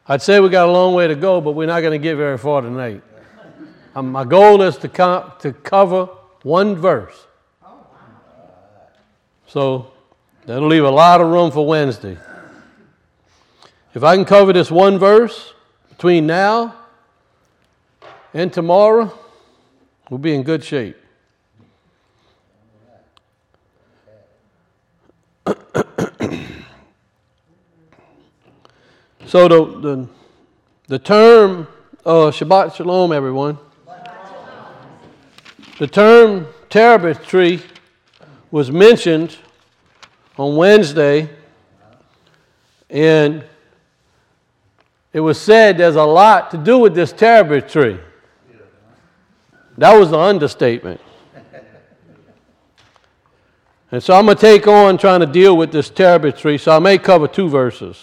I'd say we got a long way to go, but we're not going to get very far tonight. My goal is to cover one verse. So that'll leave a lot of room for Wednesday. If I can cover this one verse between now and tomorrow, we'll be in good shape. So the term, Shabbat Shalom, everyone. The term terebinth tree was mentioned on Wednesday, and it was said there's a lot to do with this terebinth tree. That was the understatement. And so I'm going to take on trying to deal with this terebinth tree, so I may cover two verses.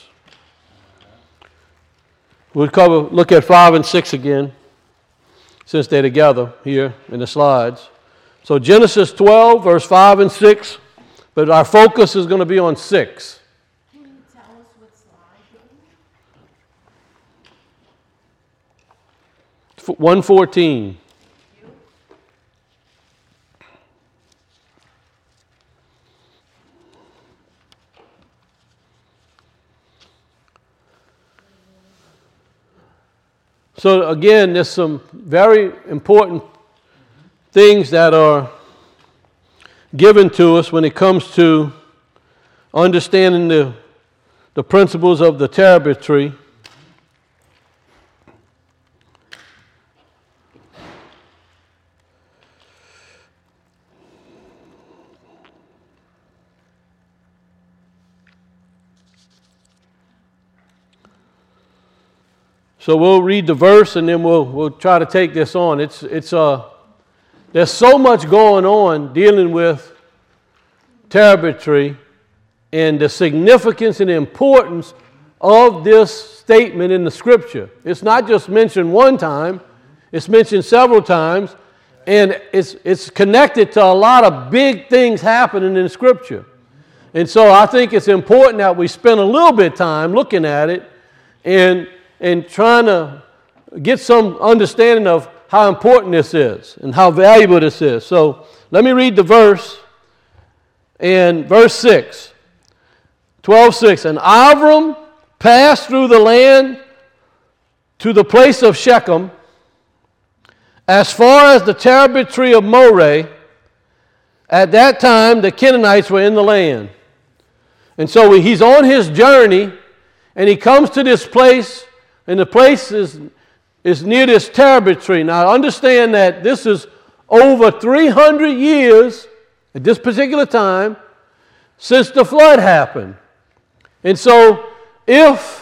We'll look at 5 and 6 again, since they're together here in the slides. So Genesis 12, verse 5 and 6, but our focus is going to be on 6. Can you tell us what slide it is? 114. So again, there's some very important things that are given to us when it comes to understanding the principles of the terebinth tree. So we'll read the verse and then we'll try to take this on. There's so much going on dealing with terebinth tree and the significance and importance of this statement in the Scripture. It's not just mentioned one time; it's mentioned several times, and it's connected to a lot of big things happening in the Scripture. And so I think it's important that we spend a little bit of time looking at it and trying to get some understanding of how important this is and how valuable this is. So let me read the verse. And verse 6, 12:6. And Abram passed through the land to the place of Shechem, as far as the terebinth tree of Moreh. At that time, the Canaanites were in the land. And so he's on his journey, and he comes to this place. And the place is near this terebinth tree. Now, understand that this is over 300 years at this particular time since the flood happened. And so, if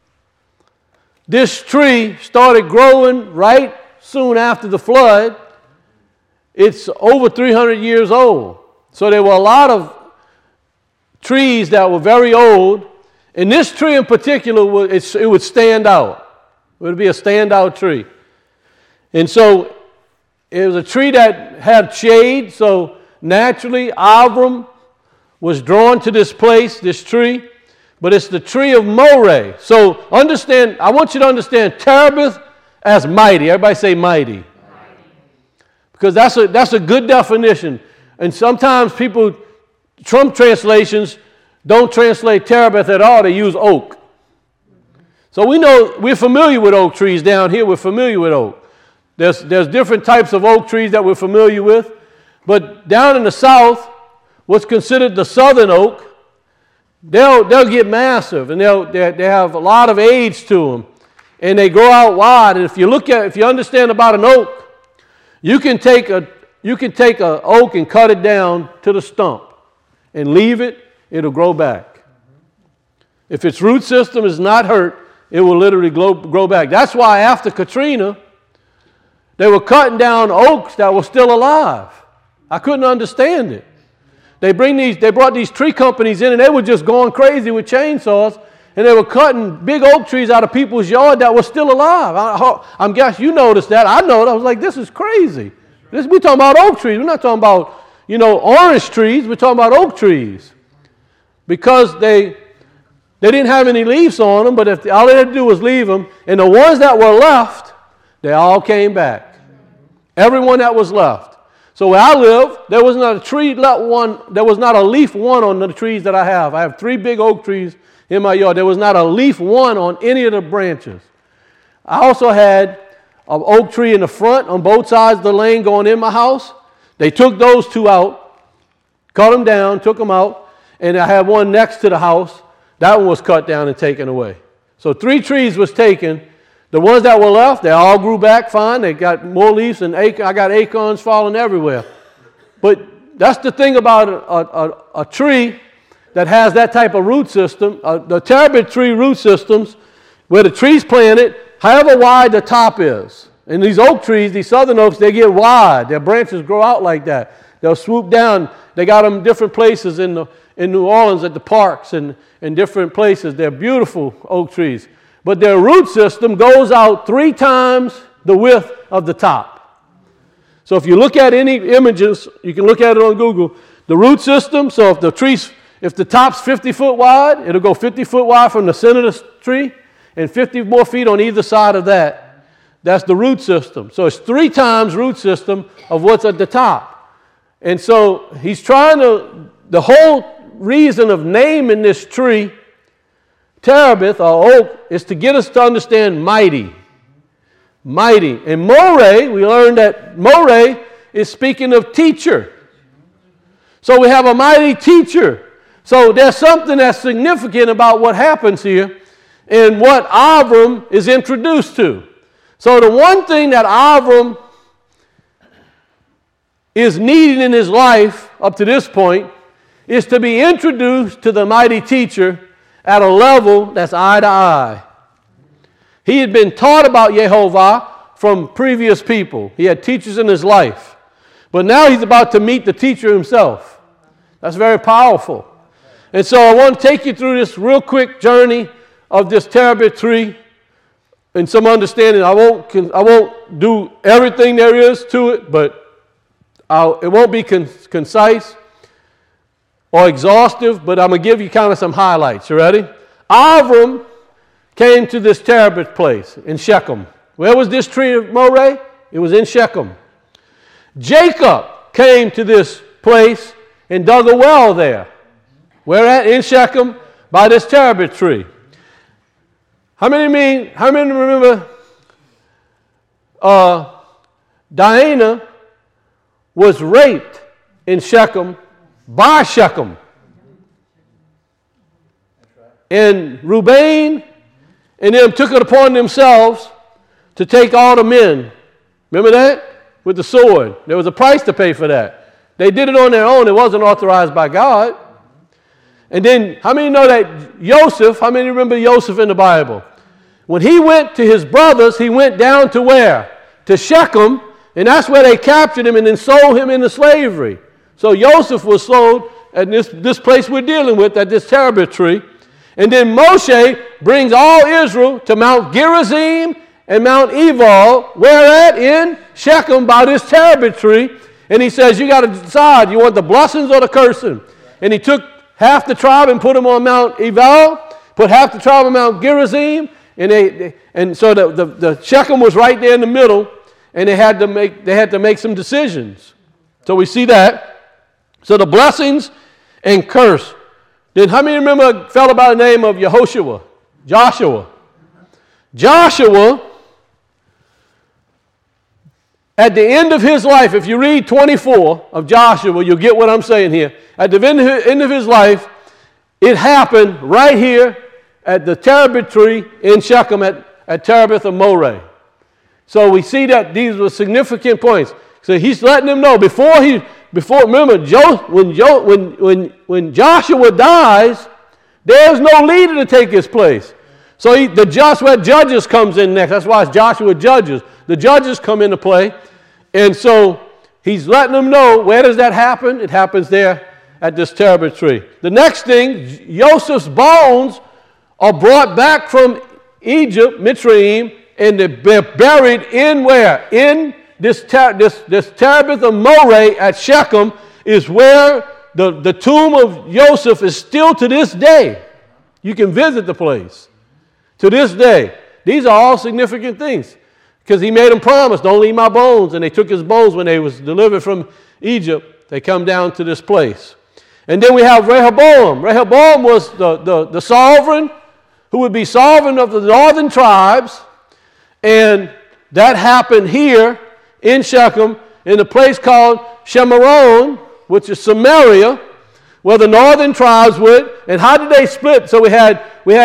this tree started growing right soon after the flood, it's over 300 years old. So there were a lot of trees that were very old. And this tree in particular, it would stand out. It would be a standout tree. And so it was a tree that had shade, so naturally Abram was drawn to this place, this tree. But it's the tree of Moreh. So understand, I want you to understand terebinth as mighty. Everybody say mighty. Because that's a good definition. And sometimes people, Trump translations, don't translate terebinth at all. They use oak. So we're familiar with oak trees down here. We're familiar with oak. There's different types of oak trees that we're familiar with. But down in the south, what's considered the southern oak, they'll get massive, and they have a lot of age to them, and they grow out wide. And if you understand about an oak, you can take a oak and cut it down to the stump and leave it. It'll grow back. If its root system is not hurt, it will literally grow back. That's why after Katrina, they were cutting down oaks that were still alive. I couldn't understand it. They brought these tree companies in, and they were just going crazy with chainsaws, and they were cutting big oak trees out of people's yard that were still alive. I'm guessing you noticed that. I know it. I was like, this is crazy. We're talking about oak trees. We're not talking about, orange trees. We're talking about oak trees. Because they They didn't have any leaves on them, but if all they had to do was leave them, and the ones that were left, they all came back. Everyone that was left. So where I live, there was not a tree left one. There was not a leaf one on the trees that I have. I have 3 big oak trees in my yard. There was not a leaf one on any of the branches. I also had an oak tree in the front on both sides of the lane going in my house. They took those 2 out, cut them down, took them out, and I had one next to the house. That one was cut down and taken away. So 3 trees was taken. The ones that were left, they all grew back fine. They got more leaves, and I got acorns falling everywhere. But that's the thing about a tree that has that type of root system. The terebinth tree root systems, where the tree's planted, however wide the top is. And these oak trees, these southern oaks, they get wide. Their branches grow out like that. They'll swoop down. They got them different places in New Orleans at the parks and in different places. They're beautiful oak trees. But their root system goes out 3 times the width of the top. So if you look at any images, you can look at it on Google, the root system, so if the top's 50 foot wide, it'll go 50 foot wide from the center of the tree and 50 more feet on either side of that. That's the root system. So it's 3 times root system of what's at the top. And so he's trying to, the whole reason of naming this tree terebinth or oak is to get us to understand mighty. Mighty. And Moreh, we learned that Moreh is speaking of teacher. So we have a mighty teacher. So there's something that's significant about what happens here and what Avram is introduced to. So the one thing that Avram is needing in his life up to this point is to be introduced to the mighty teacher at a level that's eye to eye. He had been taught about Yehovah from previous people. He had teachers in his life. But now he's about to meet the teacher himself. That's very powerful. And so I want to take you through this real quick journey of this terebinth tree and some understanding. I won't do everything there is to it, but it won't be concise or exhaustive, but I'm going to give you kind of some highlights. You ready? Avram came to this terebinth place in Shechem. Where was this tree of Moreh? It was in Shechem. Jacob came to this place and dug a well there. Where at? In Shechem, by this terebinth tree. How many remember Diana was raped in Shechem by Shechem. And Reuben and them took it upon themselves to take all the men. Remember that? With the sword. There was a price to pay for that. They did it on their own. It wasn't authorized by God. And then, how many know that Joseph, how many remember Joseph in the Bible? When he went to his brothers, he went down to where? To Shechem, and that's where they captured him and then sold him into slavery. So Joseph was sold at this place we're dealing with, at this terebinth tree. And then Moshe brings all Israel to Mount Gerizim and Mount Ebal, where at? In Shechem, by this terebinth tree. And he says, you got to decide, you want the blessings or the cursing? And he took half the tribe and put them on Mount Ebal, put half the tribe on Mount Gerizim, and so the Shechem was right there in the middle, and they had to make some decisions. So we see that. So the blessings and curse. Then how many remember a fellow by the name of Yehoshua? Joshua. Joshua, at the end of his life, if you read 24 of Joshua, you'll get what I'm saying here. At the end of his life, it happened right here at the terebinth tree in Shechem at Terebinth of Moreh. So we see that these were significant points. So he's letting them know remember, when Joshua dies, there's no leader to take his place. So that's where Judges comes in next. That's why it's Joshua Judges. The Judges come into play. And so he's letting them know, where does that happen? It happens there at this terebinth tree. The next thing, Joseph's bones are brought back from Egypt, Mitzrayim, and they're buried in where? In this terebinth of Moreh at Shechem is where the tomb of Joseph is still to this day. You can visit the place. To this day, these are all significant things because he made them promise, don't eat my bones. And they took his bones when they was delivered from Egypt. They come down to this place. And then we have Rehoboam. Rehoboam was the sovereign who would be sovereign of the northern tribes. And that happened here in Shechem in a place called Shemaron, which is Samaria, where the northern tribes went. And how did they split? So we had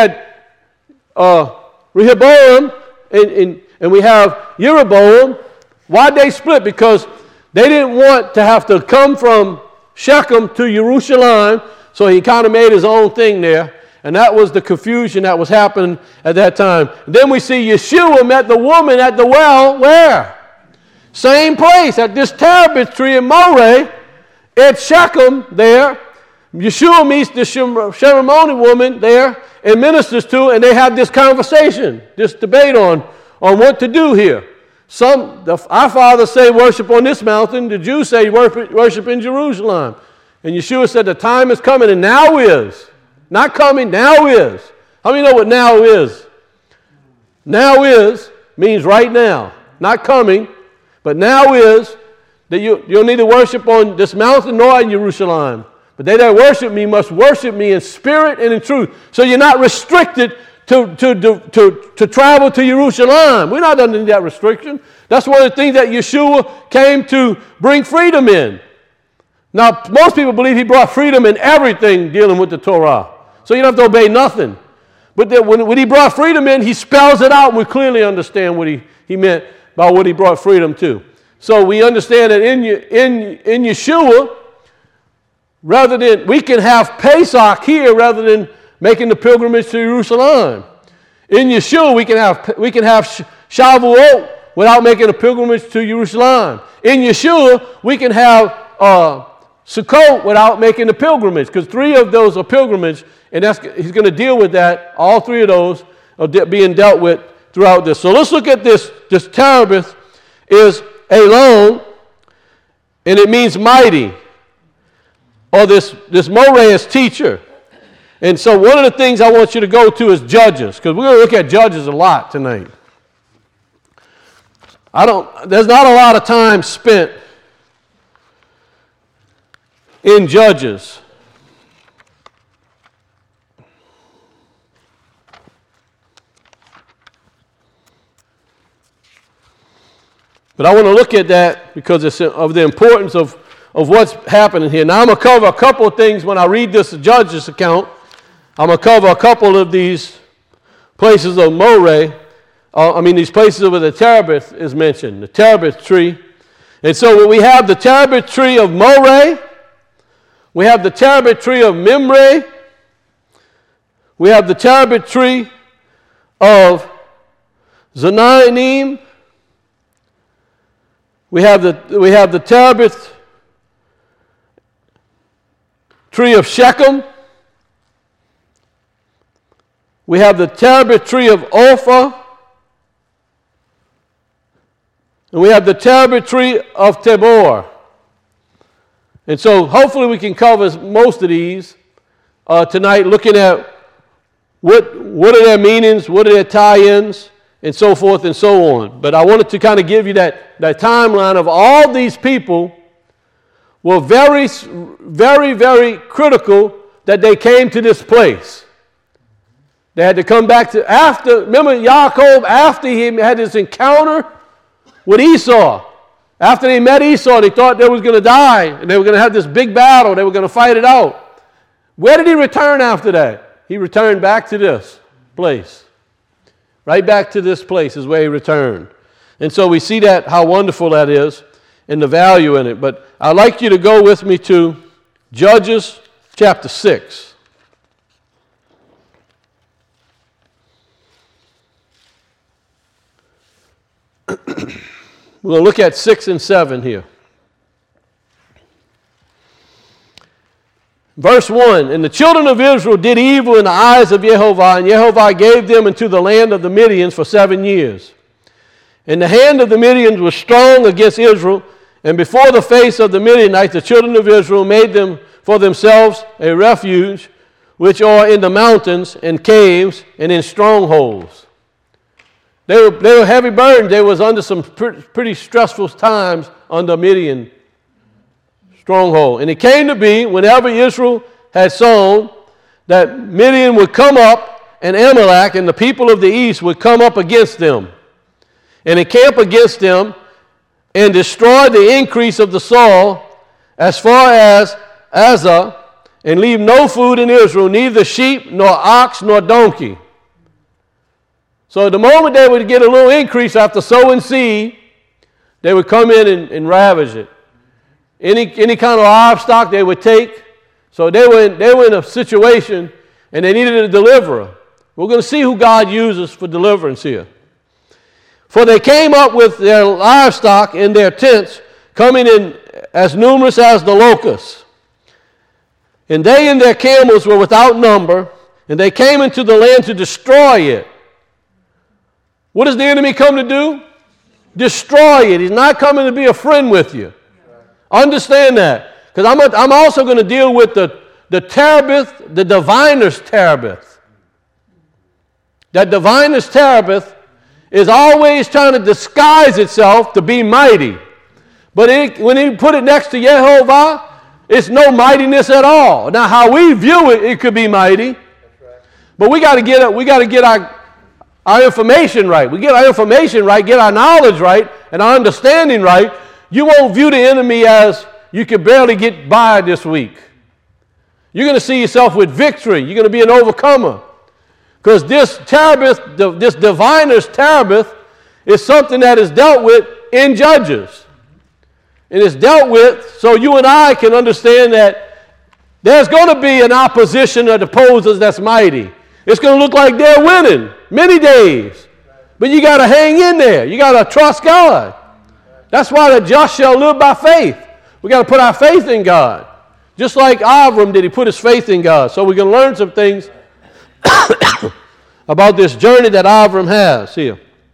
Rehoboam and we have Jeroboam. Why did they split? Because they didn't want to have to come from Shechem to Jerusalem, so he kind of made his own thing there. And that was the confusion that was happening at that time. And then we see Yeshua met the woman at the well, where? Same place, at this terebinth tree in Moreh, at Shechem there. Yeshua meets the Shemamoni woman there and ministers to her, and they have this conversation, this debate on what to do here. Our fathers say worship on this mountain. The Jews say worship in Jerusalem. And Yeshua said the time is coming, and now is. Not coming, now is. How many know what now is? Now is means right now. Not coming, but now is that you'll neither worship on this mountain nor in Jerusalem. But they that worship me must worship me in spirit and in truth. So you're not restricted to travel to Jerusalem. We're not under that restriction. That's one of the things that Yeshua came to bring freedom in. Now, most people believe he brought freedom in everything dealing with the Torah. So you don't have to obey nothing. But when he brought freedom in, he spells it out, and we clearly understand what he meant by what he brought freedom to. So we understand that in Yeshua, rather than, we can have Pesach here rather than making the pilgrimage to Jerusalem. In Yeshua, we can have Shavuot without making a pilgrimage to Jerusalem. In Yeshua, we can have Sukkot without making the pilgrimage, because 3 of those are pilgrimage, and he's going to deal with that. All 3 of those are being dealt with throughout this. So let's look at this. This terebinth is Elon, and it means mighty, or this Moreh is teacher. And so one of the things I want you to go to is Judges, because we're going to look at Judges a lot tonight. There's not a lot of time spent in Judges. But I want to look at that because it's of the importance of what's happening here. Now I'm going to cover a couple of things when I read this Judges account. I'm going to cover a couple of these places of Moreh. These places where the terebinth is mentioned, the terebinth tree. And so we have the terebinth tree of Moreh. We have the terebinth tree of Mamre. We have the terebinth tree of Zananim. We have the terebinth tree of Shechem. We have the terebinth tree of Ophrah. And we have the terebinth tree of Tabor. And so hopefully we can cover most of these tonight, looking at what are their meanings, what are their tie-ins, and so forth and so on. But I wanted to kind of give you that timeline of all these people were very, very, very critical that they came to this place. They had to come back to remember Yaakov, after he had this encounter with Esau. After they met Esau, they thought they was going to die, and they were going to have this big battle. They were going to fight it out. Where did he return after that? He returned back to this place. Right back to this place is where he returned. And so we see that, how wonderful that is, and the value in it. But I'd like you to go with me to Judges chapter 6. We'll look at 6 and 7 here. Verse 1, and the children of Israel did evil in the eyes of Jehovah, and Jehovah gave them into the land of the Midians for 7 years. And the hand of the Midians was strong against Israel, and before the face of the Midianites, the children of Israel made them for themselves a refuge which are in the mountains and caves and in strongholds. They were heavy burdens. They was under some pretty stressful times under Midian stronghold. And it came to be, whenever Israel had sown, that Midian would come up, and Amalek and the people of the east would come up against them and encamp against them and destroy the increase of the soil as far as Azza, and leave no food in Israel, neither sheep, nor ox, nor donkey. So the moment they would get a little increase after sowing seed, they would come in and ravage it. Any kind of livestock they would take. So they were in a situation, and they needed a deliverer. We're going to see who God uses for deliverance here. For they came up with their livestock in their tents, coming in as numerous as the locusts. And they and their camels were without number, and they came into the land to destroy it. What does the enemy come to do? Destroy it. He's not coming to be a friend with you. Understand that. Because I'm also going to deal with the terebinth, the diviner's terebinth. That diviner's terebinth is always trying to disguise itself to be mighty. But when you put it next to Yehovah, it's no mightiness at all. Now, how we view it, it could be mighty. But we got to get our information right. We get our information right, get our knowledge right, and our understanding right. You won't view the enemy as you could barely get by this week. You're going to see yourself with victory. You're going to be an overcomer. Because this terebinth, this diviner's terebinth, is something that is dealt with in Judges. And it's dealt with so you and I can understand that there's going to be an opposition of opposers that's mighty. It's going to look like they're winning many days. But you got to hang in there. You got to trust God. That's why the just shall live by faith. We got to put our faith in God. Just like Avram did, he put his faith in God. So we're going to learn some things about this journey that Avram has here.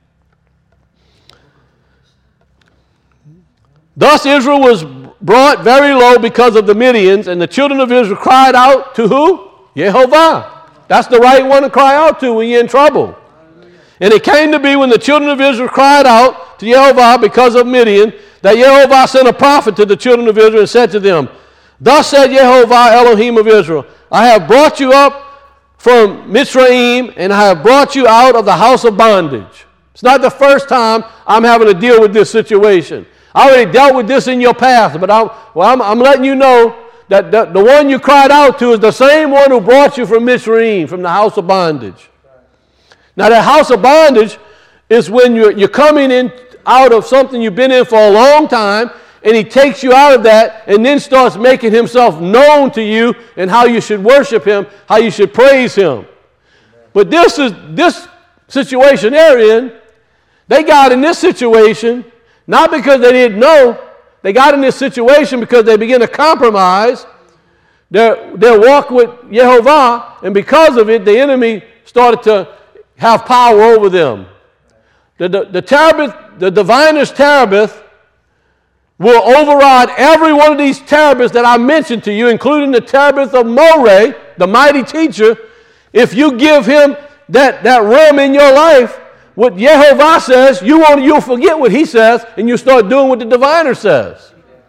Thus Israel was brought very low because of the Midians, and the children of Israel cried out to who? Yehovah. That's the right one to cry out to when you're in trouble. And it came to be when the children of Israel cried out to Yehovah because of Midian, that Yehovah sent a prophet to the children of Israel and said to them, Thus said Yehovah, Elohim of Israel, I have brought you up from Mitzrayim, and I have brought you out of the house of bondage. It's not the first time I'm having to deal with this situation. I already dealt with this in your past, but I'm letting you know that the one you cried out to is the same one who brought you from Mitzrayim, from the house of bondage. Now, that house of bondage is when you're coming in out of something you've been in for a long time, and he takes you out of that and then starts making himself known to you and how you should worship him, how you should praise him. But this situation they're in, they got in this situation not because they didn't know. They got in this situation because they began to compromise their walk with Yehovah, and because of it, the enemy started to have power over them. The terebinth, the diviner's terebinth, will override every one of these terebinths that I mentioned to you, including the terebinth of Moreh, the mighty teacher. If you give him that realm in your life, what Yehovah says, you'll forget what he says, and you start doing what the diviner says.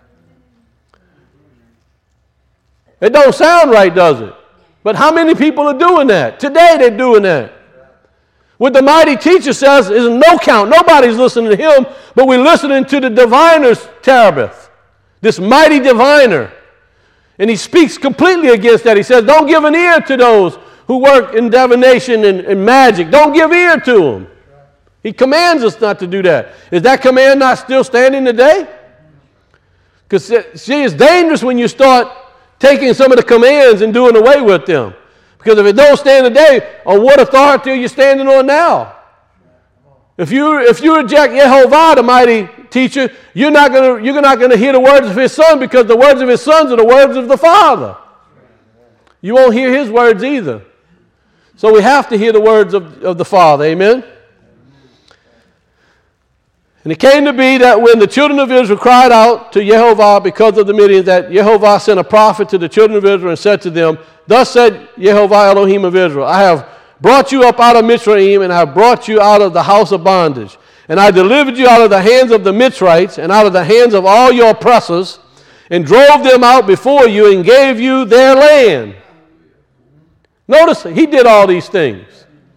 It don't sound right, does it? But how many people are doing that? Today they're doing that. What the mighty teacher says is no count. Nobody's listening to him, but we're listening to the diviner's terebinth, this mighty diviner. And he speaks completely against that. He says, don't give an ear to those who work in divination and magic. Don't give ear to them. He commands us not to do that. Is that command not still standing today? Because, see, it's dangerous when you start taking some of the commands and doing away with them. Because if it don't stand today, on what authority are you standing on now? If you reject Yehovah, the mighty teacher, you're not gonna hear the words of his son, because the words of his sons are the words of the Father. You won't hear his words either. So we have to hear the words of the Father. Amen? And it came to be that when the children of Israel cried out to Jehovah because of the Midians, that Jehovah sent a prophet to the children of Israel and said to them, thus said Jehovah Elohim of Israel, I have brought you up out of Mitzrayim, and I have brought you out of the house of bondage. And I delivered you out of the hands of the Mitzrites and out of the hands of all your oppressors, and drove them out before you and gave you their land. Notice he did all these things.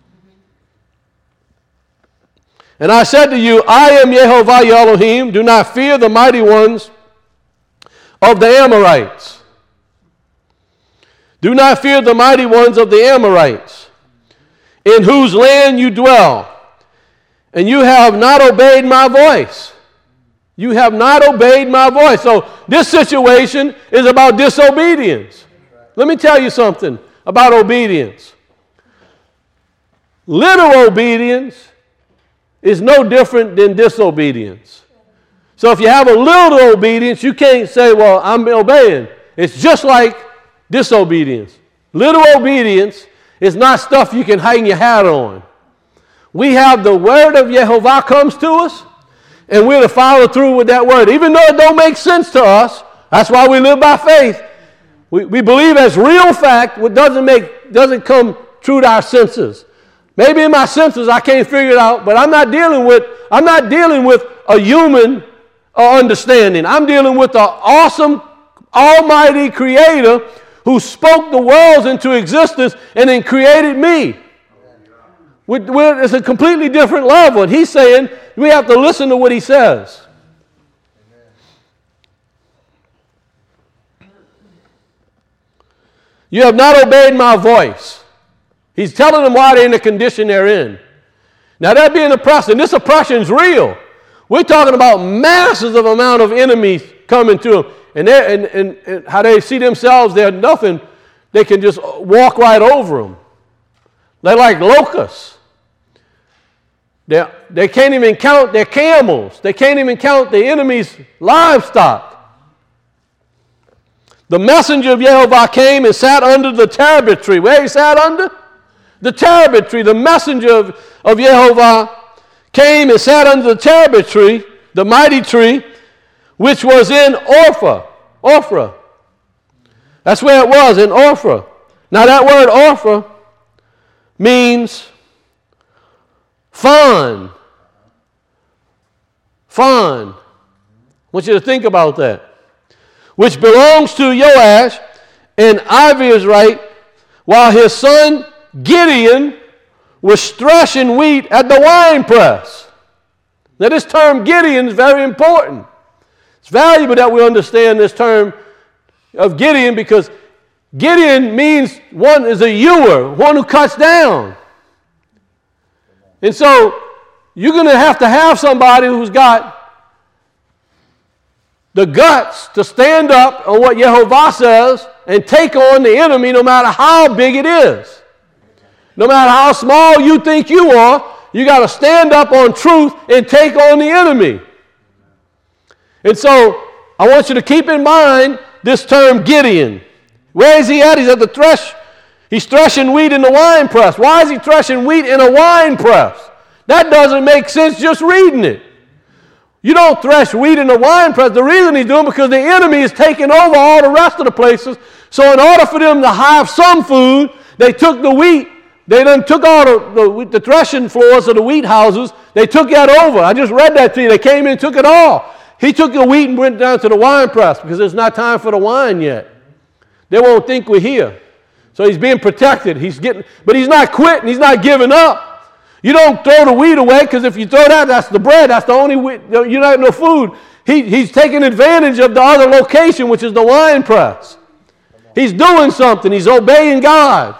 And I said to you, I am Jehovah your Elohim. Do not fear the mighty ones of the Amorites. Do not fear the mighty ones of the Amorites, in whose land you dwell. And you have not obeyed my voice. You have not obeyed my voice. So this situation is about disobedience. Let me tell you something about obedience. Little obedience is no different than disobedience. So if you have a little obedience, you can't say, well, I'm obeying. It's just like disobedience. Little obedience is not stuff you can hang your hat on. We have the word of Jehovah comes to us, and we're to follow through with that word. Even though it don't make sense to us, that's why we live by faith. We believe as real fact what doesn't come true to our senses. Maybe in my senses I can't figure it out, but I'm not dealing with a human understanding. I'm dealing with the awesome, almighty creator who spoke the worlds into existence and then created me. It's a completely different level. And he's saying we have to listen to what he says. You have not obeyed my voice. He's telling them why they're in the condition they're in. Now, they're being oppressed, and this oppression is real. We're talking about masses of amount of enemies coming to them, and how they see themselves, they're nothing. They can just walk right over them. They're like locusts. They can't even count their camels. They can't even count the enemy's livestock. The messenger of Jehovah came and sat under the terebinth tree. Where he sat under? The terebinth tree. The messenger of Jehovah came and sat under the terebinth tree, the mighty tree, which was in Ophrah. That's where it was, in Ophrah. Now that word Ophrah means fawn. Fawn. I want you to think about that. Which belongs to Joash and Abiezrite, while his son Gideon was threshing wheat at the winepress. Now this term Gideon is very important. It's valuable that we understand this term of Gideon, because Gideon means one is a hewer, one who cuts down. And so you're going to have somebody who's got the guts to stand up on what Jehovah says and take on the enemy no matter how big it is. No matter how small you think you are, you got to stand up on truth and take on the enemy. And so I want you to keep in mind this term Gideon. Where is he at? He's at the thresh. He's threshing wheat in the wine press. Why is he threshing wheat in a wine press? That doesn't make sense just reading it. You don't thresh wheat in the wine press. The reason he's doing it because the enemy is taking over all the rest of the places. So in order for them to have some food, they took the wheat. They then took all the threshing floors of the wheat houses. They took that over. I just read that to you. They came in and took it all. He took the wheat and went down to the wine press because it's not time for the wine yet. They won't think we're here. So he's being protected. But he's not quitting. He's not giving up. You don't throw the wheat away, because if you throw that, that's the bread. That's the only wheat. You don't have no food. He's taking advantage of the other location, which is the wine press. He's doing something. He's obeying God.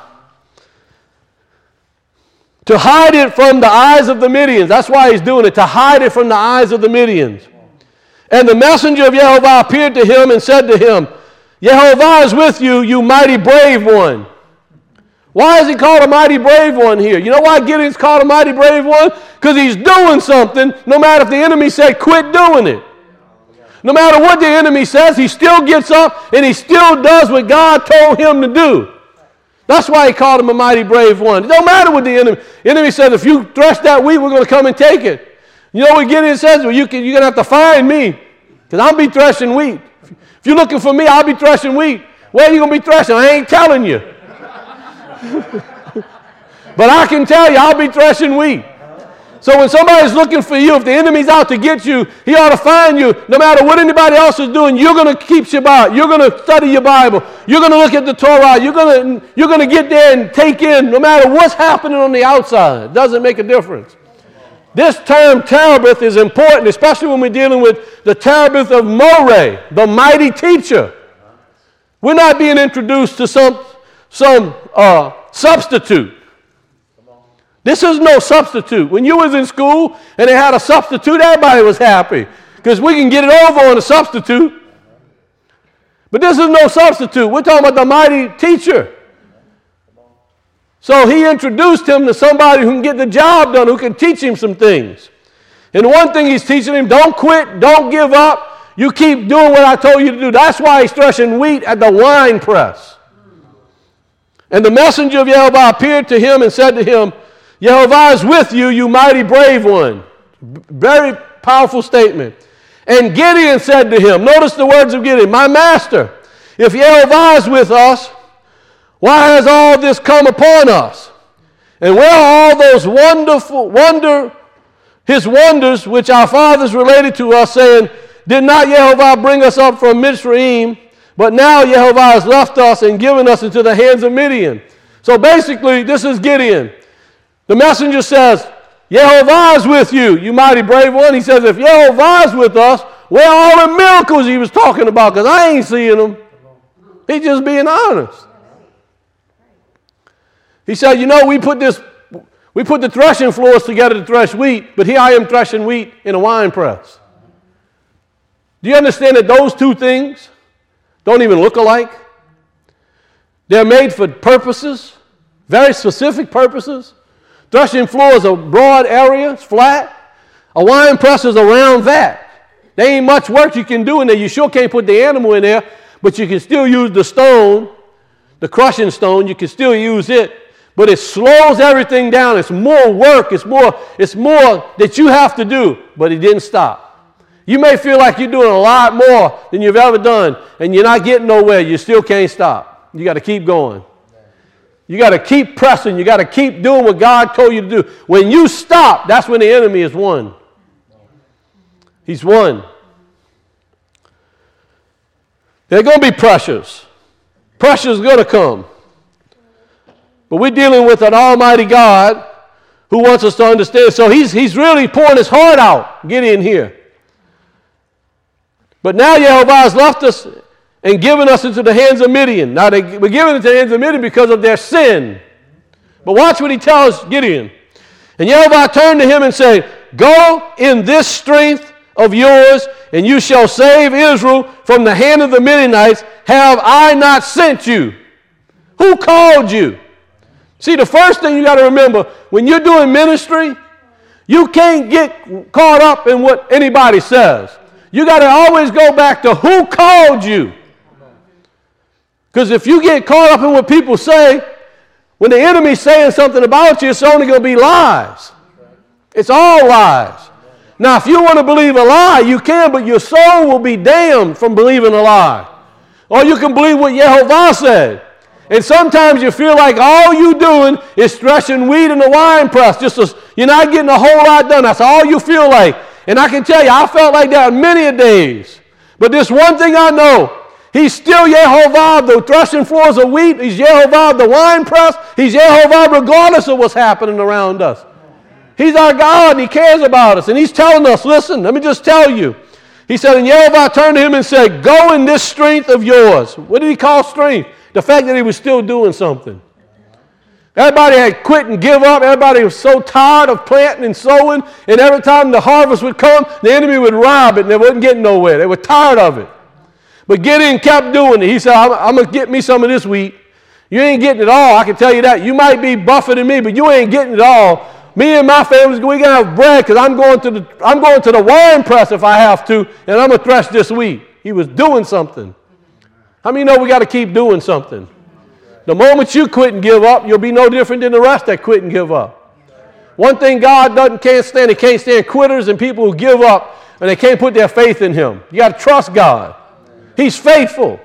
To hide it from the eyes of the Midians. That's why he's doing it, to hide it from the eyes of the Midians. And the messenger of Jehovah appeared to him and said to him, Jehovah is with you, you mighty brave one. Why is he called a mighty brave one here? You know why Gideon's called a mighty brave one? Because he's doing something, no matter if the enemy said quit doing it. No matter what the enemy says, he still gets up and he still does what God told him to do. That's why he called him a mighty brave one. It don't matter what the enemy says. If you thresh that wheat, we're going to come and take it. You know what Gideon says? Well, you're going to have to find me because I'll be threshing wheat. If you're looking for me, I'll be threshing wheat. Where are you going to be threshing? I ain't telling you. But I can tell you, I'll be threshing wheat. So when somebody's looking for you, if the enemy's out to get you, he ought to find you. No matter what anybody else is doing, you're going to keep Shabbat. You're going to study your Bible. You're going to look at the Torah. You're going to get there and take in, no matter what's happening on the outside. It doesn't make a difference. This term, Terabith, is important, especially when we're dealing with the Terabith of Moreh, the mighty teacher. We're not being introduced to some substitute. This is no substitute. When you was in school and they had a substitute, everybody was happy because we can get it over on a substitute. But this is no substitute. We're talking about the mighty teacher. So he introduced him to somebody who can get the job done, who can teach him some things. And the one thing he's teaching him, don't quit, don't give up. You keep doing what I told you to do. That's why he's threshing wheat at the wine press. And the messenger of Yehovah appeared to him and said to him, Yehovah is with you, you mighty brave one. Very powerful statement. And Gideon said to him, notice the words of Gideon, my master, if Yehovah is with us, why has all this come upon us? And where are all those his wonders which our fathers related to us, saying, did not Yehovah bring us up from Mitzrayim? But now Yehovah has left us and given us into the hands of Midian. So basically, this is Gideon. The messenger says, Yehovah is with you, you mighty brave one. He says, if Yehovah is with us, where are all the miracles he was talking about? Because I ain't seeing them. He's just being honest. He said, you know, we put the threshing floors together to thresh wheat, but here I am threshing wheat in a wine press. Do you understand that those two things don't even look alike? They're made for purposes, very specific purposes. Threshing floor is a broad area, it's flat. A wine press is around that. There ain't much work you can do in there. You sure can't put the animal in there, but you can still use the stone, the crushing stone, you can still use it. But it slows everything down. It's more work. It's more that you have to do. But it didn't stop. You may feel like you're doing a lot more than you've ever done, and you're not getting nowhere. You still can't stop. You got to keep going. You got to keep pressing. You got to keep doing what God told you to do. When you stop, that's when the enemy is won. He's won. There are going to be pressures. Pressure's going to come. But we're dealing with an almighty God who wants us to understand. So he's really pouring his heart out, Gideon here. But now Yehovah has left us and given us into the hands of Midian. Now they were given into the hands of Midian because of their sin. But watch what he tells Gideon. And Yehovah turned to him and said, go in this strength of yours, and you shall save Israel from the hand of the Midianites. Have I not sent you? Who called you? See, the first thing you got to remember, when you're doing ministry, you can't get caught up in what anybody says. You got to always go back to who called you. Because if you get caught up in what people say, when the enemy's saying something about you, it's only going to be lies. It's all lies. Now, if you want to believe a lie, you can, but your soul will be damned from believing a lie. Or you can believe what Yehovah said. And sometimes you feel like all you're doing is threshing wheat in the wine press. You're not getting a whole lot done. That's all you feel like. And I can tell you, I felt like that many a days. But this one thing I know, he's still Yehovah of the threshing floors of wheat. He's Yehovah of the wine press. He's Yehovah regardless of what's happening around us. He's our God, and he cares about us. And he's telling us, listen, let me just tell you. He said, and Yehovah turned to him and said, go in this strength of yours. What did he call strength? The fact that he was still doing something. Everybody had quit and give up. Everybody was so tired of planting and sowing. And every time the harvest would come, the enemy would rob it and they wasn't getting nowhere. They were tired of it. But Gideon kept doing it. He said, I'm going to get me some of this wheat. You ain't getting it all. I can tell you that. You might be buffer than me, but you ain't getting it all. Me and my family, we're going to have bread because I'm going to the wine press if I have to, and I'm going to thresh this wheat. He was doing something. How many know we got to keep doing something? The moment you quit and give up, you'll be no different than the rest that quit and give up. One thing God can't stand, he can't stand quitters and people who give up and they can't put their faith in him. You got to trust God. He's faithful.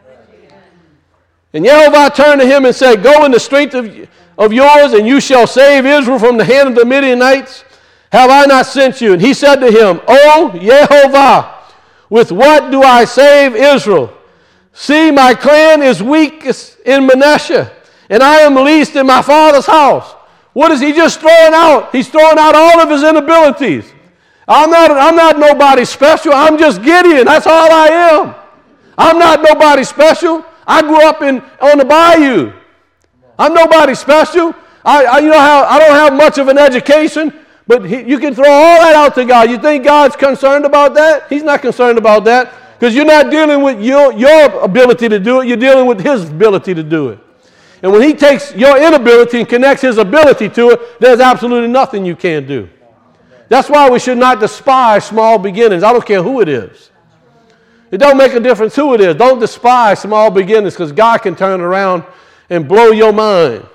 And Yehovah turned to him and said, go in the strength of yours, and you shall save Israel from the hand of the Midianites. Have I not sent you? And he said to him, O Yehovah, with what do I save Israel? See, my clan is weakest in Manasseh, and I am least in my father's house. What is he just throwing out? He's throwing out all of his inabilities. I'm not nobody special. I'm just Gideon. That's all I am. I'm not nobody special. I grew up on the bayou. I'm nobody special. I don't have much of an education, but you can throw all that out to God. You think God's concerned about that? He's not concerned about that because you're not dealing with your ability to do it. You're dealing with his ability to do it. And when he takes your inability and connects his ability to it, there's absolutely nothing you can't do. That's why we should not despise small beginnings. I don't care who it is. It don't make a difference who it is. Don't despise small beginnings because God can turn around and blow your mind.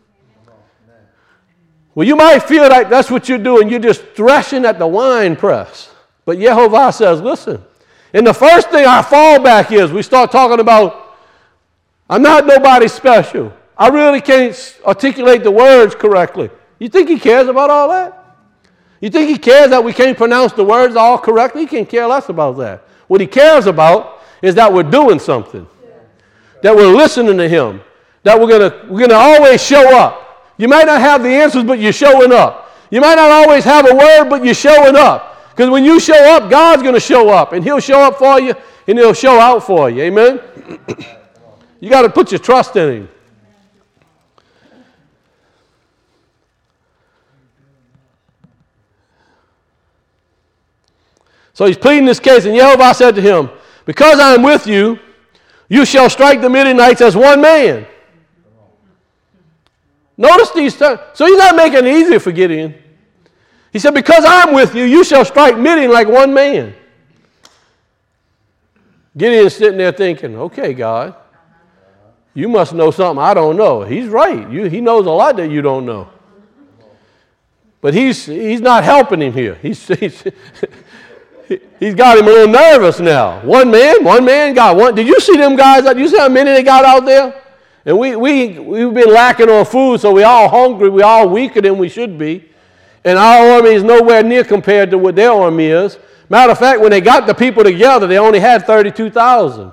Well, you might feel like that's what you're doing. You're just threshing at the wine press. But Yehovah says, listen, and the first thing our fallback is, we start talking about, I'm not nobody special. I really can't articulate the words correctly. You think he cares about all that? You think he cares that we can't pronounce the words all correctly? He can care less about that. What he cares about is that we're doing something, that we're listening to him, that we're gonna always show up. You might not have the answers, but you're showing up. You might not always have a word, but you're showing up. Because when you show up, God's going to show up, and he'll show up for you, and he'll show out for you. Amen? You got to put your trust in him. So he's pleading this case, and Yehovah said to him, because I am with you, you shall strike the Midianites as one man. Notice these terms. So he's not making it easier for Gideon. He said, because I'm with you, you shall strike Midian like one man. Gideon's sitting there thinking, okay, God, you must know something I don't know. He's right. He knows a lot that you don't know. But he's not helping him here. He's got him a little nervous now. One man, God. Did you see them guys? Did you see how many they got out there? And we've been lacking on food, so we're all hungry. We're all weaker than we should be. And our army is nowhere near compared to what their army is. Matter of fact, when they got the people together, they only had 32,000.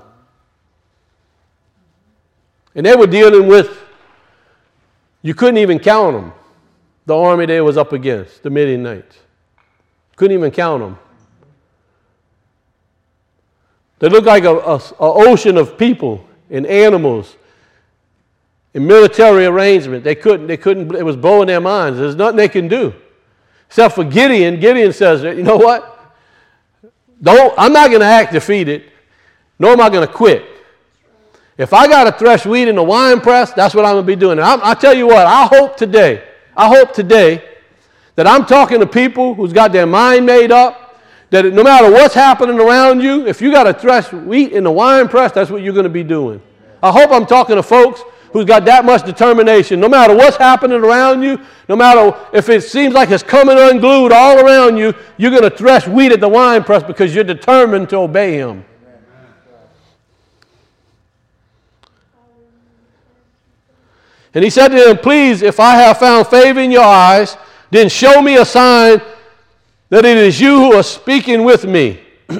And they were dealing with, you couldn't even count them, the army they was up against, the Midianites. Couldn't even count them. They looked like an ocean of people and animals in military arrangement. They couldn't, it was blowing their minds. There's nothing they can do. Except for Gideon. Gideon says, you know what? I'm not going to act defeated, nor am I going to quit. If I got to thresh wheat in the wine press, that's what I'm going to be doing. And I tell you what, I hope today that I'm talking to people who's got their mind made up, that no matter what's happening around you, if you got to thresh wheat in the wine press, that's what you're going to be doing. I hope I'm talking to folks who's got that much determination. No matter what's happening around you, no matter if it seems like it's coming unglued all around you, you're going to thresh wheat at the wine press because you're determined to obey him. And he said to him, please, if I have found favor in your eyes, then show me a sign that it is you who are speaking with me.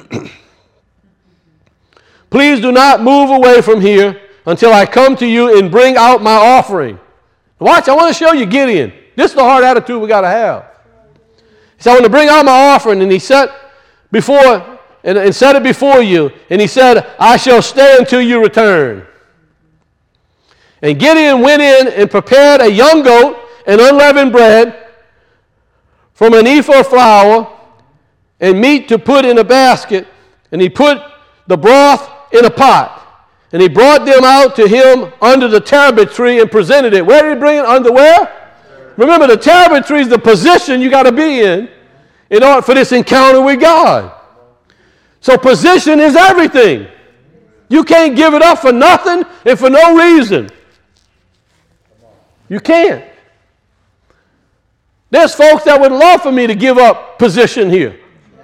Please do not move away from here until I come to you and bring out my offering. Watch, I want to show you Gideon. This is the hard attitude we got to have. He said, I want to bring out my offering, and he set and set it before you. And he said, I shall stay until you return. And Gideon went in and prepared a young goat and unleavened bread from an ephah of flour and meat to put in a basket. And he put the broth in a pot. And he brought them out to him under the terebinth tree and presented it. Where did he bring it? Under where? Remember, the terebinth tree is the position you got to be in order for this encounter with God. So position is everything. You can't give it up for nothing and for no reason. You can't. There's folks that would love for me to give up position here.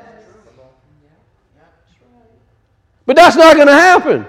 But that's not going to happen.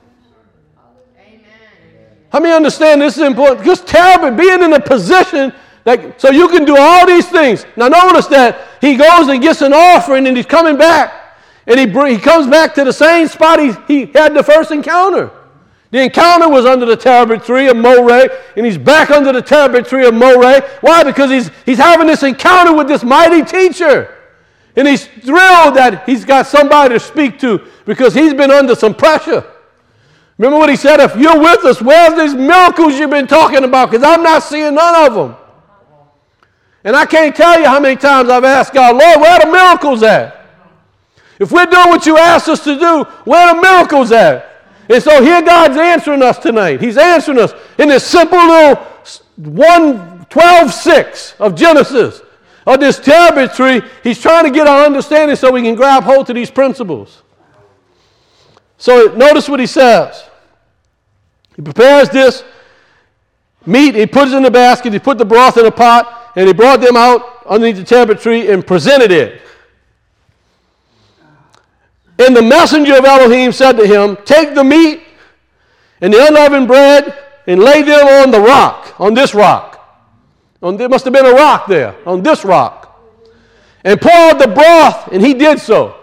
How many understand this is important? Because Talbot being in a position that so you can do all these things. Now notice that he goes and gets an offering and he's coming back. And he comes back to the same spot he had the first encounter. The encounter was under the terebinth tree of Moreh, and he's back under the terebinth tree of Moreh. Why? Because he's having this encounter with this mighty teacher. And he's thrilled that he's got somebody to speak to because he's been under some pressure. Remember what he said? If you're with us, where's these miracles you've been talking about? Because I'm not seeing none of them. And I can't tell you how many times I've asked God, Lord, where are the miracles at? If we're doing what you asked us to do, where are the miracles at? And so here God's answering us tonight. He's answering us in this simple little 1:12:6 of Genesis, of this terebinth tree. He's trying to get our understanding so we can grab hold to these principles. So notice what he says. He prepares this meat, he puts it in the basket, he put the broth in a pot, and he brought them out underneath the terebinth tree and presented it. And the messenger of Elohim said to him, take the meat and the unleavened bread and lay them on the rock, on this rock. There must have been a rock there, on this rock. And pour out the broth, and he did so.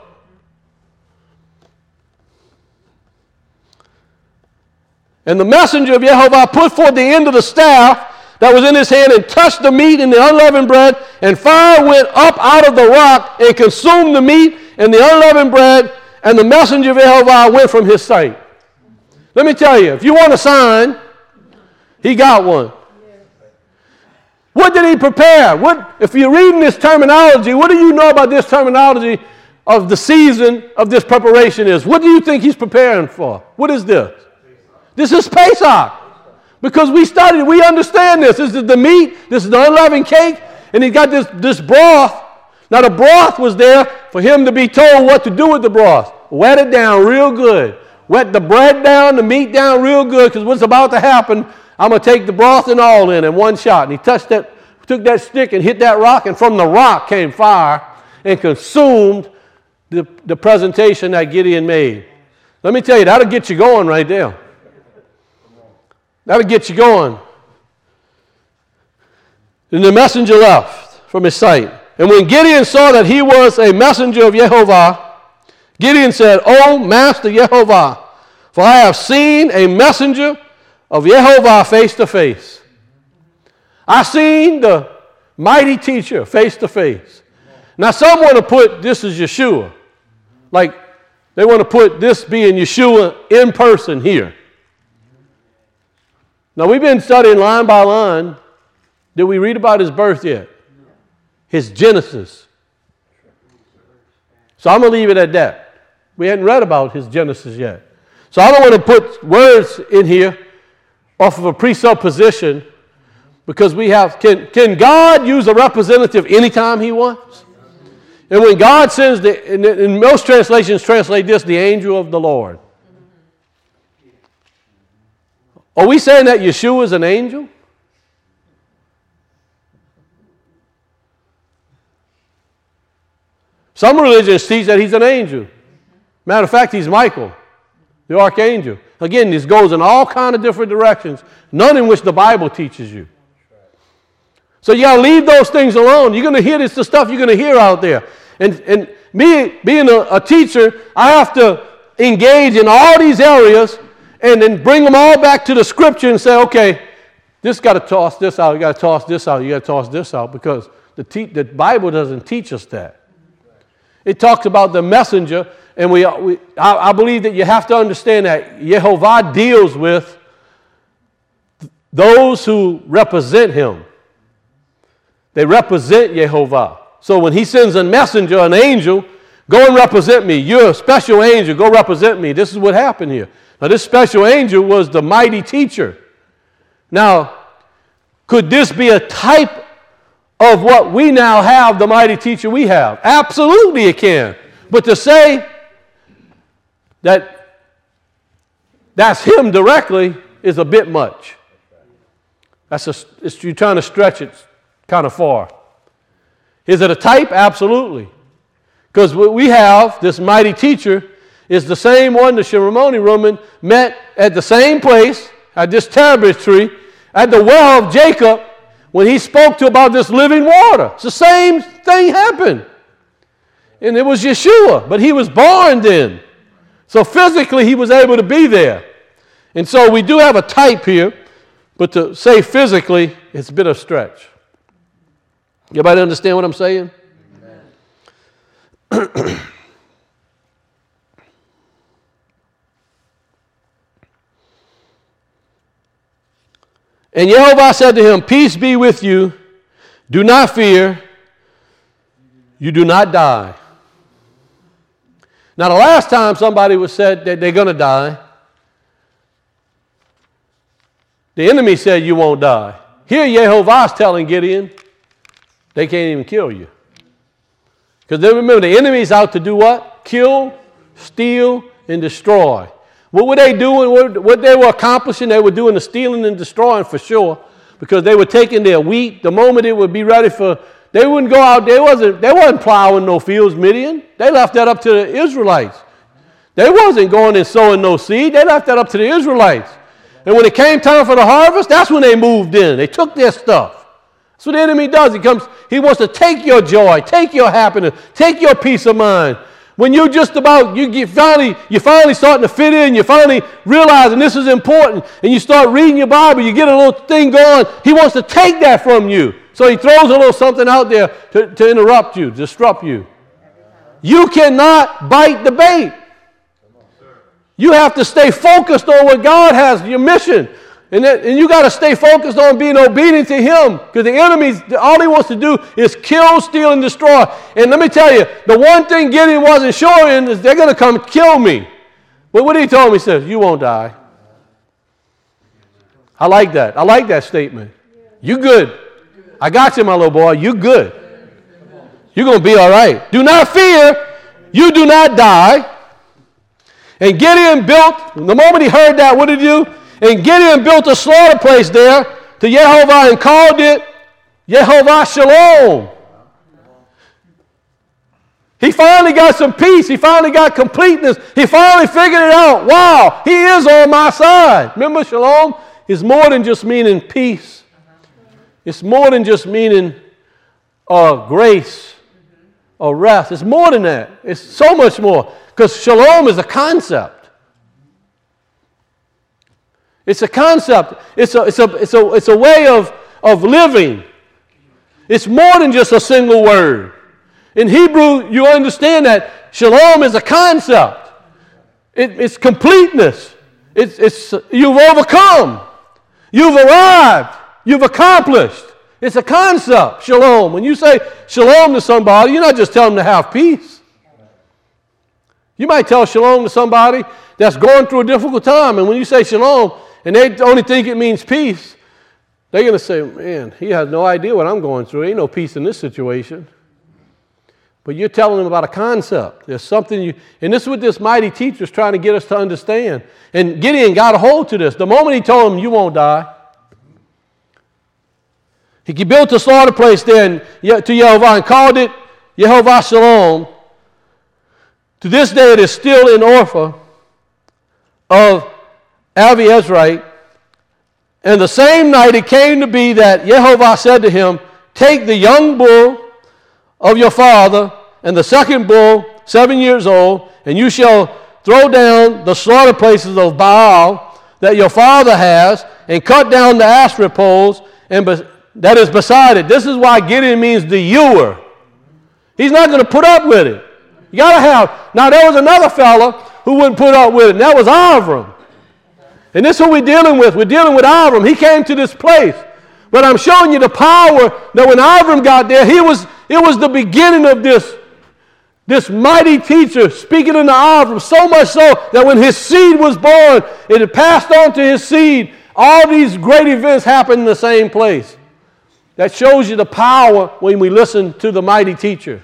And the messenger of Jehovah put forth the end of the staff that was in his hand and touched the meat and the unleavened bread, and fire went up out of the rock and consumed the meat and the unleavened bread, and the messenger of Jehovah went from his sight. Let me tell you, if you want a sign, he got one. What did he prepare? If you're reading this terminology, what do you know about this terminology of the season of this preparation is? What do you think he's preparing for? What is this? This is Pesach. Because we studied, we understand this. This is the meat, this is the unleavened cake, and he got this broth. Now the broth was there for him to be told what to do with the broth. Wet it down real good. Wet the bread down, the meat down real good, because what's about to happen, I'm going to take the broth and all in one shot. And he took that stick and hit that rock, and from the rock came fire and consumed the presentation that Gideon made. Let me tell you, that'll get you going right there. That'll get you going. And the messenger left from his sight. And when Gideon saw that he was a messenger of Jehovah, Gideon said, O Master Jehovah, for I have seen a messenger of Jehovah face to face. I seen the mighty teacher face to face. Now some want to put this as Yeshua. Like they want to put this being Yeshua in person here. Now we've been studying line by line. Did we read about his birth yet? His Genesis. So I'm going to leave it at that. We hadn't read about his Genesis yet. So I don't want to put words in here off of a presupposition because we have, can God use a representative anytime he wants? And when God sends, in most translations translate this, the angel of the Lord. Are we saying that Yeshua is an angel? Some religions teach that he's an angel. Matter of fact, he's Michael, the archangel. Again, this goes in all kinds of different directions, none in which the Bible teaches you. So you got to leave those things alone. You're going to hear this the stuff you're going to hear out there. And me being a teacher, I have to engage in all these areas and then bring them all back to the scripture and say, okay, this got to toss this out, you got to toss this out, you got to toss this out, because the Bible doesn't teach us that. It talks about the messenger, and I believe that you have to understand that Jehovah deals with those who represent him. They represent Jehovah. So when he sends a messenger, an angel, go and represent me. You're a special angel, go represent me. This is what happened here. Now this special angel was the mighty teacher. Now, could this be a type of what we now have, the mighty teacher we have? Absolutely it can. But to say that that's him directly is a bit much. You're trying to stretch it kind of far. Is it a type? Absolutely. Because what we have, this mighty teacher, is the same one the Shimoni woman met at the same place, at this terebinth tree, at the well of Jacob, when he spoke to about this living water. It's the same thing happened. And it was Yeshua, but he was born then. So physically he was able to be there. And so we do have a type here, but to say physically, it's a bit of a stretch. Everybody understand what I'm saying? And Yehovah said to him, peace be with you. Do not fear. You do not die. Now, the last time somebody was said that they're going to die, the enemy said you won't die. Here, Yehovah's telling Gideon, they can't even kill you. Because remember, the enemy's out to do what? Kill, steal, and destroy. What were they doing? What they were accomplishing? They were doing the stealing and destroying for sure. Because they were taking their wheat. The moment it would be ready for, they wouldn't go out. They wasn't plowing no fields, Midian. They left that up to the Israelites. They wasn't going and sowing no seed. They left that up to the Israelites. And when it came time for the harvest, that's when they moved in. They took their stuff. That's what the enemy does. He wants to take your joy, take your happiness, take your peace of mind. When you're just about, you're finally starting to fit in, you're finally realizing this is important, and you start reading your Bible, you get a little thing going, he wants to take that from you. So he throws a little something out there to interrupt you, disrupt you. You cannot bite the bait. You have to stay focused on what God has, your mission. And you got to stay focused on being obedient to him, because the enemy, all he wants to do is kill, steal, and destroy. And let me tell you, the one thing Gideon wasn't sure in is they're going to come kill me. But what he told me, he says, you won't die. I like that. I like that statement. You good. I got you, my little boy. You good. You're going to be all right. Do not fear. You do not die. And Gideon built, the moment he heard that, what did he do? And Gideon built a slaughter place there to Yehovah and called it Yehovah Shalom. He finally got some peace. He finally got completeness. He finally figured it out. Wow, he is on my side. Remember, Shalom is more than just meaning peace. It's more than just meaning grace or rest. It's more than that. It's so much more, because Shalom is a concept. It's a concept. It's a way of living. It's more than just a single word. In Hebrew, you understand that Shalom is a concept. It's completeness. You've overcome. You've arrived. You've accomplished. It's a concept, Shalom. When you say Shalom to somebody, you're not just telling them to have peace. You might tell Shalom to somebody that's going through a difficult time, and when you say Shalom, and they only think it means peace, they're going to say, man, he has no idea what I'm going through. Ain't no peace in this situation. But you're telling them about a concept. There's something and this is what this mighty teacher is trying to get us to understand. And Gideon got a hold to this. The moment he told him, you won't die. He built a slaughter place there to Yehovah and called it Yehovah Shalom. To this day it is still in Orpha of Abiezrite. And the same night it came to be that Yehovah said to him, take the young bull of your father and the second bull, 7 years old, and you shall throw down the slaughter places of Baal that your father has, and cut down the Asherah poles that is beside it. This is why Gideon means the ewer. He's not going to put up with it. You got to have. Now there was another fella who wouldn't put up with it, and that was Avram. And this is what we're dealing with. We're dealing with Avram. He came to this place. But I'm showing you the power that when Avram got there, it was the beginning of this mighty teacher speaking into Avram, so much so that when his seed was born, it had passed on to his seed. All these great events happened in the same place. That shows you the power when we listen to the mighty teacher.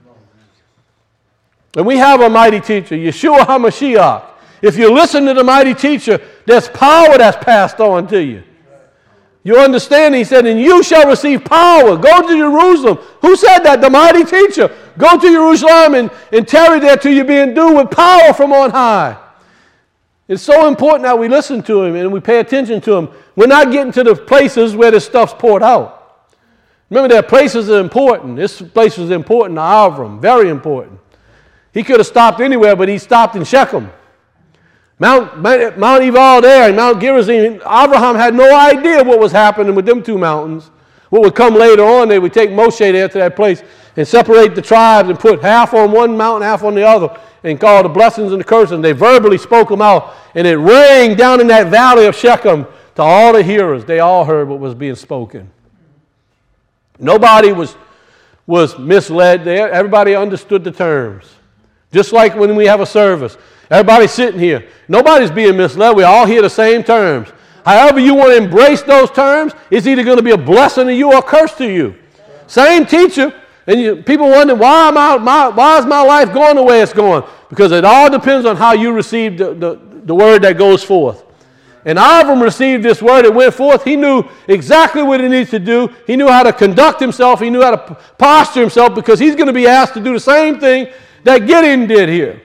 And we have a mighty teacher, Yeshua HaMashiach. If you listen to the mighty teacher, there's power that's passed on to you. You understand? He said, and you shall receive power. Go to Jerusalem. Who said that? The mighty teacher. Go to Jerusalem and tarry there till you're being endued with power from on high. It's so important that we listen to him and we pay attention to him. We're not getting to the places where this stuff's poured out. Remember that places are important. This place was important to Avram, very important. He could have stopped anywhere, but he stopped in Shechem. Mount Ebal there and Mount Gerizim, Abraham had no idea what was happening with them two mountains. What would come later on, they would take Moshe there to that place and separate the tribes and put half on one mountain, half on the other, and call the blessings and the curses. And they verbally spoke them out, and it rang down in that valley of Shechem to all the hearers. They all heard what was being spoken. Nobody was misled there. Everybody understood the terms. Just like when we have a service. Everybody's sitting here. Nobody's being misled. We all hear the same terms. However you want to embrace those terms, it's either going to be a blessing to you or a curse to you. Same teacher. And people wonder, why is my life going the way it's going? Because it all depends on how you receive the word that goes forth. And Avram received this word that went forth. He knew exactly what he needs to do. He knew how to conduct himself. He knew how to posture himself because he's going to be asked to do the same thing that Gideon did here.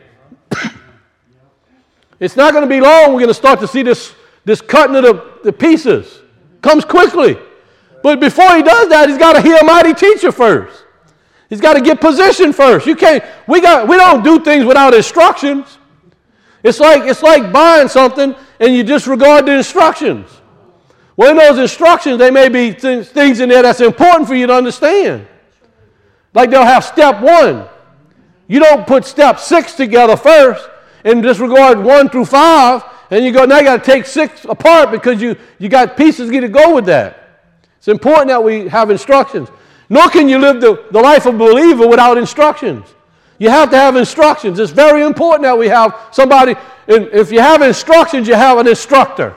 It's not going to be long. We're going to start to see this cutting of the pieces. Comes quickly. But before he does that, he's got to hear a mighty teacher first. He's got to get positioned first. We don't do things without instructions. It's like buying something and you disregard the instructions. Well, in those instructions, there may be things in there that's important for you to understand. Like they'll have step 1. You don't put step 6 together first and disregard 1 through 5, and you go, now you got to take 6 apart because you got pieces to go with that. It's important that we have instructions. Nor can you live the life of a believer without instructions. You have to have instructions. It's very important that we have somebody, if you have instructions, you have an instructor.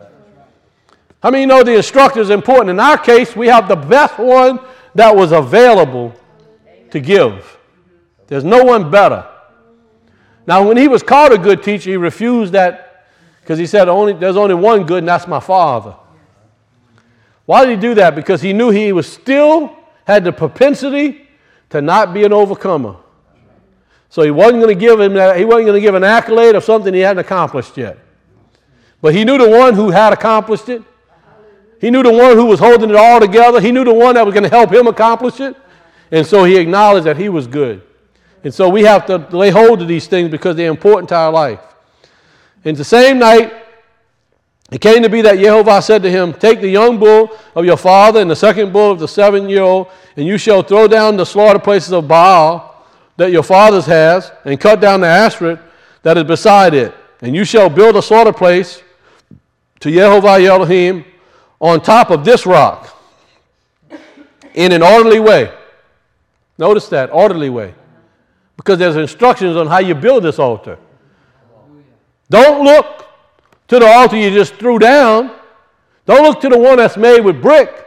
How many know the instructor is important? In our case, we have the best one that was available to give. There's no one better. Now, when he was called a good teacher, he refused that because he said, there's only one good, and that's my Father. Why did he do that? Because he knew he was still had the propensity to not be an overcomer. So he wasn't going to give him that. He wasn't going to give an accolade of something he hadn't accomplished yet. But he knew the one who had accomplished it. He knew the one who was holding it all together. He knew the one that was going to help him accomplish it. And so he acknowledged that he was good. And so we have to lay hold of these things because they're important to our life. And the same night, it came to be that Jehovah said to him, take the young bull of your father and the second bull of the 7-year-old, and you shall throw down the slaughter places of Baal that your father's has, and cut down the Asherah that is beside it. And you shall build a slaughter place to Jehovah Elohim on top of this rock in an orderly way. Notice that, orderly way. Because there's instructions on how you build this altar. Don't look to the altar you just threw down. Don't look to the one that's made with brick.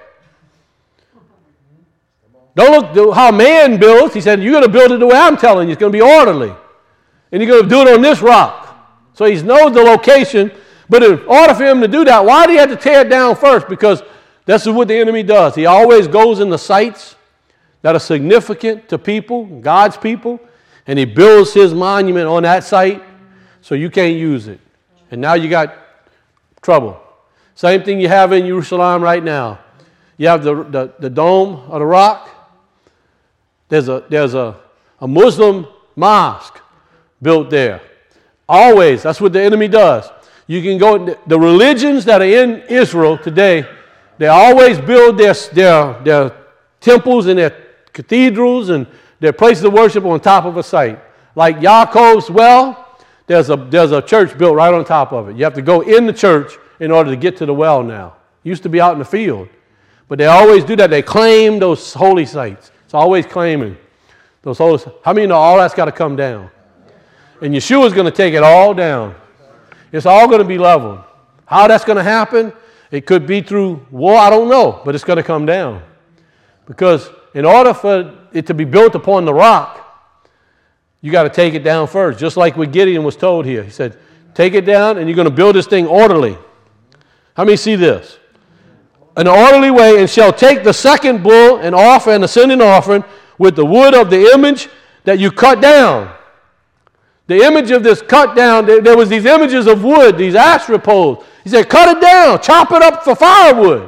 Don't look to how man builds. He said, you're going to build it the way I'm telling you. It's going to be orderly. And you're going to do it on this rock. So he knows the location. But in order for him to do that, why do you have to tear it down first? Because that's what the enemy does. He always goes in the sites that are significant to people, God's people, and he builds his monument on that site so you can't use it. And now you got trouble. Same thing you have in Jerusalem right now. You have the dome of the rock. There's a Muslim mosque built there. Always, that's what the enemy does. You can go, the religions that are in Israel today, they always build their temples and their cathedrals and their places of worship on top of a site. Like Yaakov's well, there's a church built right on top of it. You have to go in the church in order to get to the well now. It used to be out in the field. But they always do that. They claim those holy sites. It's always claiming those holy sites. How many know all that's got to come down? And Yeshua's going to take it all down. It's all going to be leveled. How that's going to happen, it could be through war, I don't know, but it's going to come down. Because in order for it to be built upon the rock, you got to take it down first, just like what Gideon was told here. He said, take it down and you're going to build this thing orderly. How many see this? an orderly way, and shall take the second bull and offer an ascending offering with the wood of the image that you cut down. The image of this cut down, there was these images of wood, these Asherah poles. He said, cut it down, chop it up for firewood.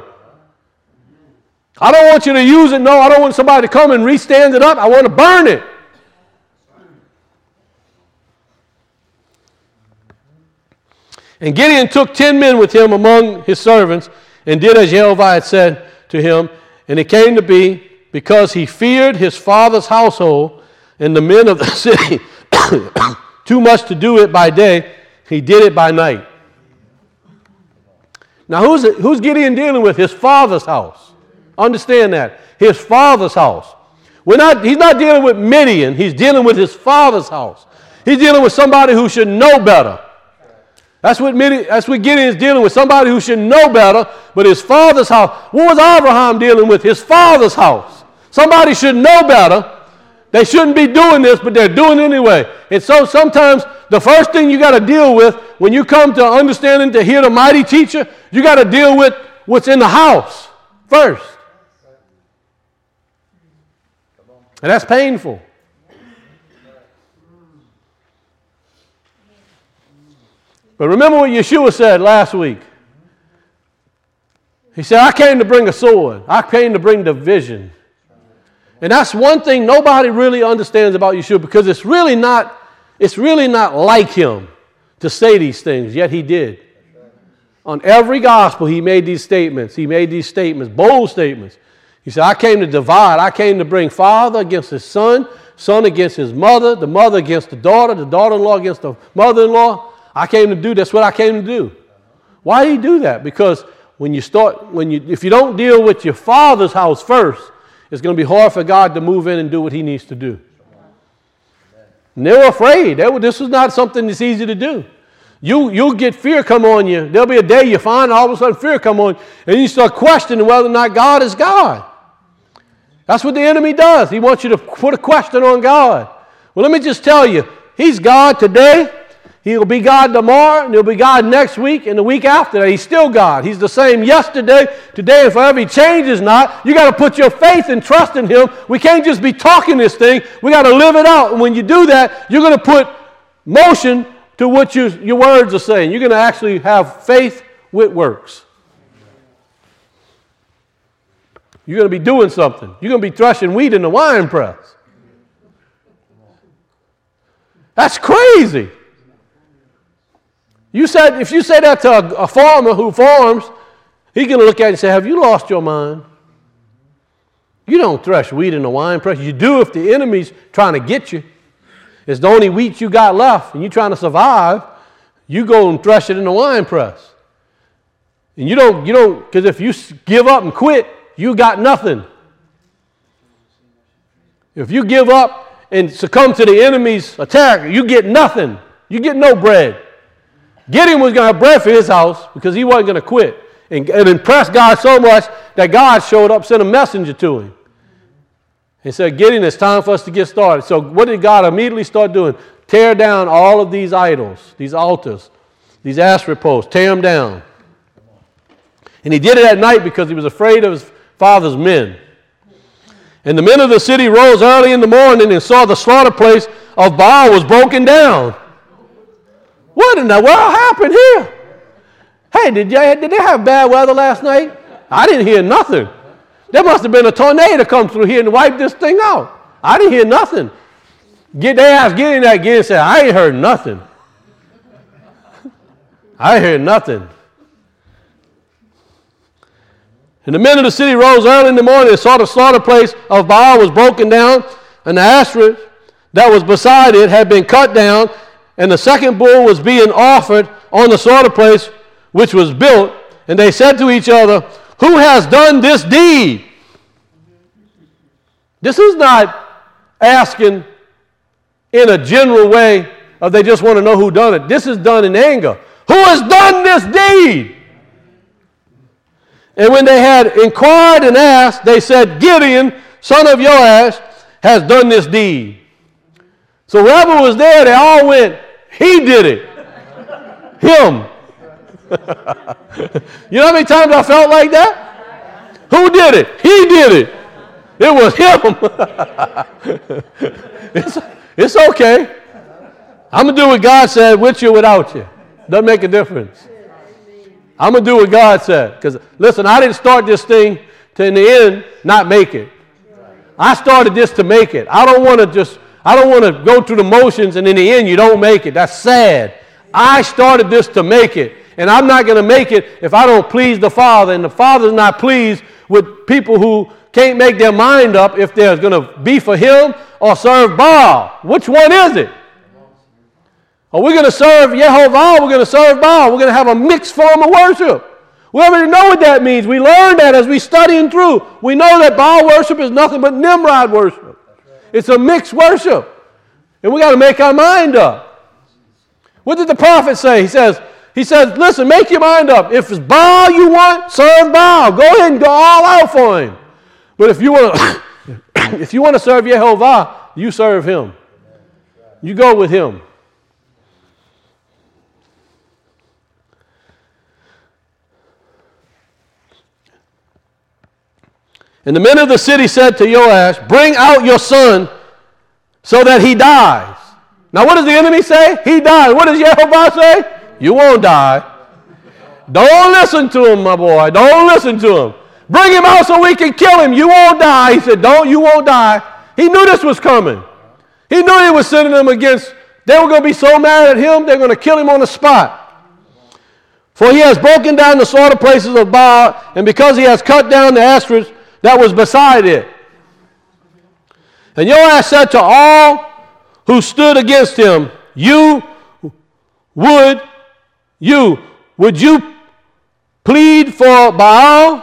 I don't want you to use it. No, I don't want somebody to come and re-stand it up. I want to burn it. And Gideon took 10 men with him among his servants and did as Jehovah had said to him. And it came to be, because he feared his father's household and the men of the city too much to do it by day, he did it by night. Now, who's Gideon dealing with? His father's house. Understand that. His father's house. He's not dealing with Midian. He's dealing with his father's house. He's dealing with somebody who should know better. That's what Gideon is dealing with, somebody who should know better, but his father's house. What was Abraham dealing with? His father's house. Somebody should know better. They shouldn't be doing this, but they're doing it anyway. And so sometimes the first thing you got to deal with when you come to understanding to hear the mighty teacher, you got to deal with what's in the house first. And that's painful. But remember what Yeshua said last week. He said, I came to bring a sword. I came to bring division. And that's one thing nobody really understands about Yeshua, because it's really not like him to say these things, yet he did. On every gospel, he made these statements. He made these statements, bold statements. He said, I came to divide. I came to bring father against his son, son against his mother, the mother against the daughter-in-law against the mother-in-law. That's what I came to do. Why do you do that? Because if you don't deal with your father's house first, it's going to be hard for God to move in and do what he needs to do. And they were afraid. This was not something that's easy to do. You'll get fear come on you. There'll be a day you find all of a sudden fear come on you, and you start questioning whether or not God is God. That's what the enemy does. He wants you to put a question on God. Well, let me just tell you, he's God today. He'll be God tomorrow, and he'll be God next week, and the week after that. He's still God. He's the same yesterday, today, and forever. He changes not. You got to put your faith and trust in him. We can't just be talking this thing. We got to live it out. And when you do that, you're going to put motion to what your words are saying. You're going to actually have faith with works. You're going to be doing something. You're going to be threshing wheat in the wine press. That's crazy. If you say that to a farmer who farms, he's going to look at you and say, have you lost your mind? You don't thresh wheat in the wine press. You do if the enemy's trying to get you. It's the only wheat you got left, and you're trying to survive. You go and thresh it in the wine press. And you don't, because if you give up and quit, you got nothing. If you give up and succumb to the enemy's attack, you get nothing. You get no bread. Gideon was going to have bread for his house because he wasn't going to quit. And impressed God so much that God showed up, sent a messenger to him. He said, Gideon, it's time for us to get started. So what did God immediately start doing? Tear down all of these idols, these altars, these Asherah posts. Tear them down. And he did it at night because he was afraid of his father's men. And the men of the city rose early in the morning and saw the slaughter place of Baal was broken down. What in the world happened here? Hey, did they have bad weather last night? I didn't hear nothing. There must have been a tornado come through here and wipe this thing out. I didn't hear nothing. They asked Gideon that again and said, I ain't heard nothing. I heard nothing. And the men of the city rose early in the morning and saw the slaughter place of Baal was broken down, and the Asherah that was beside it had been cut down, and the second bull was being offered on the slaughter place which was built. And they said to each other, who has done this deed? This is not asking in a general way of they just want to know who done it. This is done in anger. Who has done this deed? And when they had inquired and asked, they said, Gideon, son of Joash, has done this deed. So whoever was there, they all went, he did it. Him. You know how many times I felt like that? Who did it? He did it. It was him. It's okay. I'm going to do what God said with you or without you. Doesn't make a difference. I'm going to do what God said. Because, listen, I didn't start this thing to, in the end, not make it. I started this to make it. I don't want to go through the motions and in the end you don't make it. That's sad. I started this to make it. And I'm not going to make it if I don't please the Father. And the Father's not pleased with people who can't make their mind up if they're going to be for him or serve Baal. Which one is it? Are we going to serve Yehovah or we're going to serve Baal? We're going to have a mixed form of worship. We already know what that means. We learned that as we studying through. We know that Baal worship is nothing but Nimrod worship. It's a mixed worship. And we got to make our mind up. What did the prophet say? He says, listen, make your mind up. If it's Baal you want, serve Baal. Go ahead and go all out for him. But if you want to serve Yehovah, you serve him. You go with him. And the men of the city said to Joash, bring out your son so that he dies. Now what does the enemy say? He dies. What does Yehovah say? You won't die. Don't listen to him, my boy. Don't listen to him. Bring him out so we can kill him. You won't die. He said, you won't die. He knew this was coming. He knew he was sending them against, they were going to be so mad at him, they're going to kill him on the spot. For he has broken down the slaughter places of Baal, and because he has cut down the Ashtoreth that was beside it. And Joash said to all who stood against him, would you plead for Baal?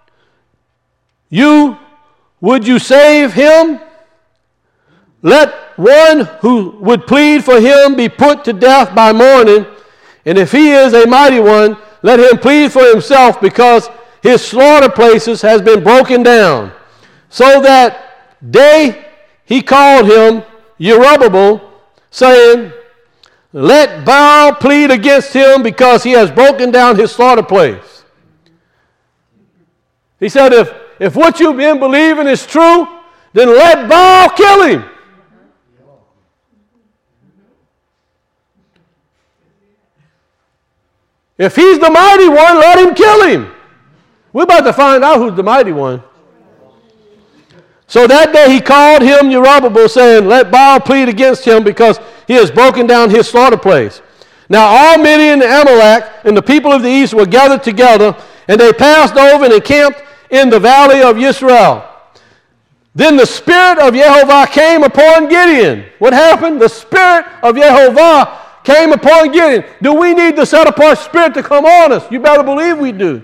Would you save him? Let one who would plead for him be put to death by morning, and if he is a mighty one, let him plead for himself, because his slaughter places has been broken down. So that day he called him Jerubbaal, saying, let Baal plead against him, because he has broken down his slaughter place. He said, if what you've been believing is true, then let Baal kill him. If he's the mighty one, let him kill him. We're about to find out who's the mighty one. So that day he called him Jerubbaal, saying, let Baal plead against him, because he has broken down his slaughter place. Now all Midian and Amalek and the people of the east were gathered together, and they passed over and encamped in the valley of Yisrael. Then the Spirit of Yehovah came upon Gideon. What happened? The Spirit of Yehovah came upon Gideon. Do we need the set-apart Spirit to come on us? You better believe we do.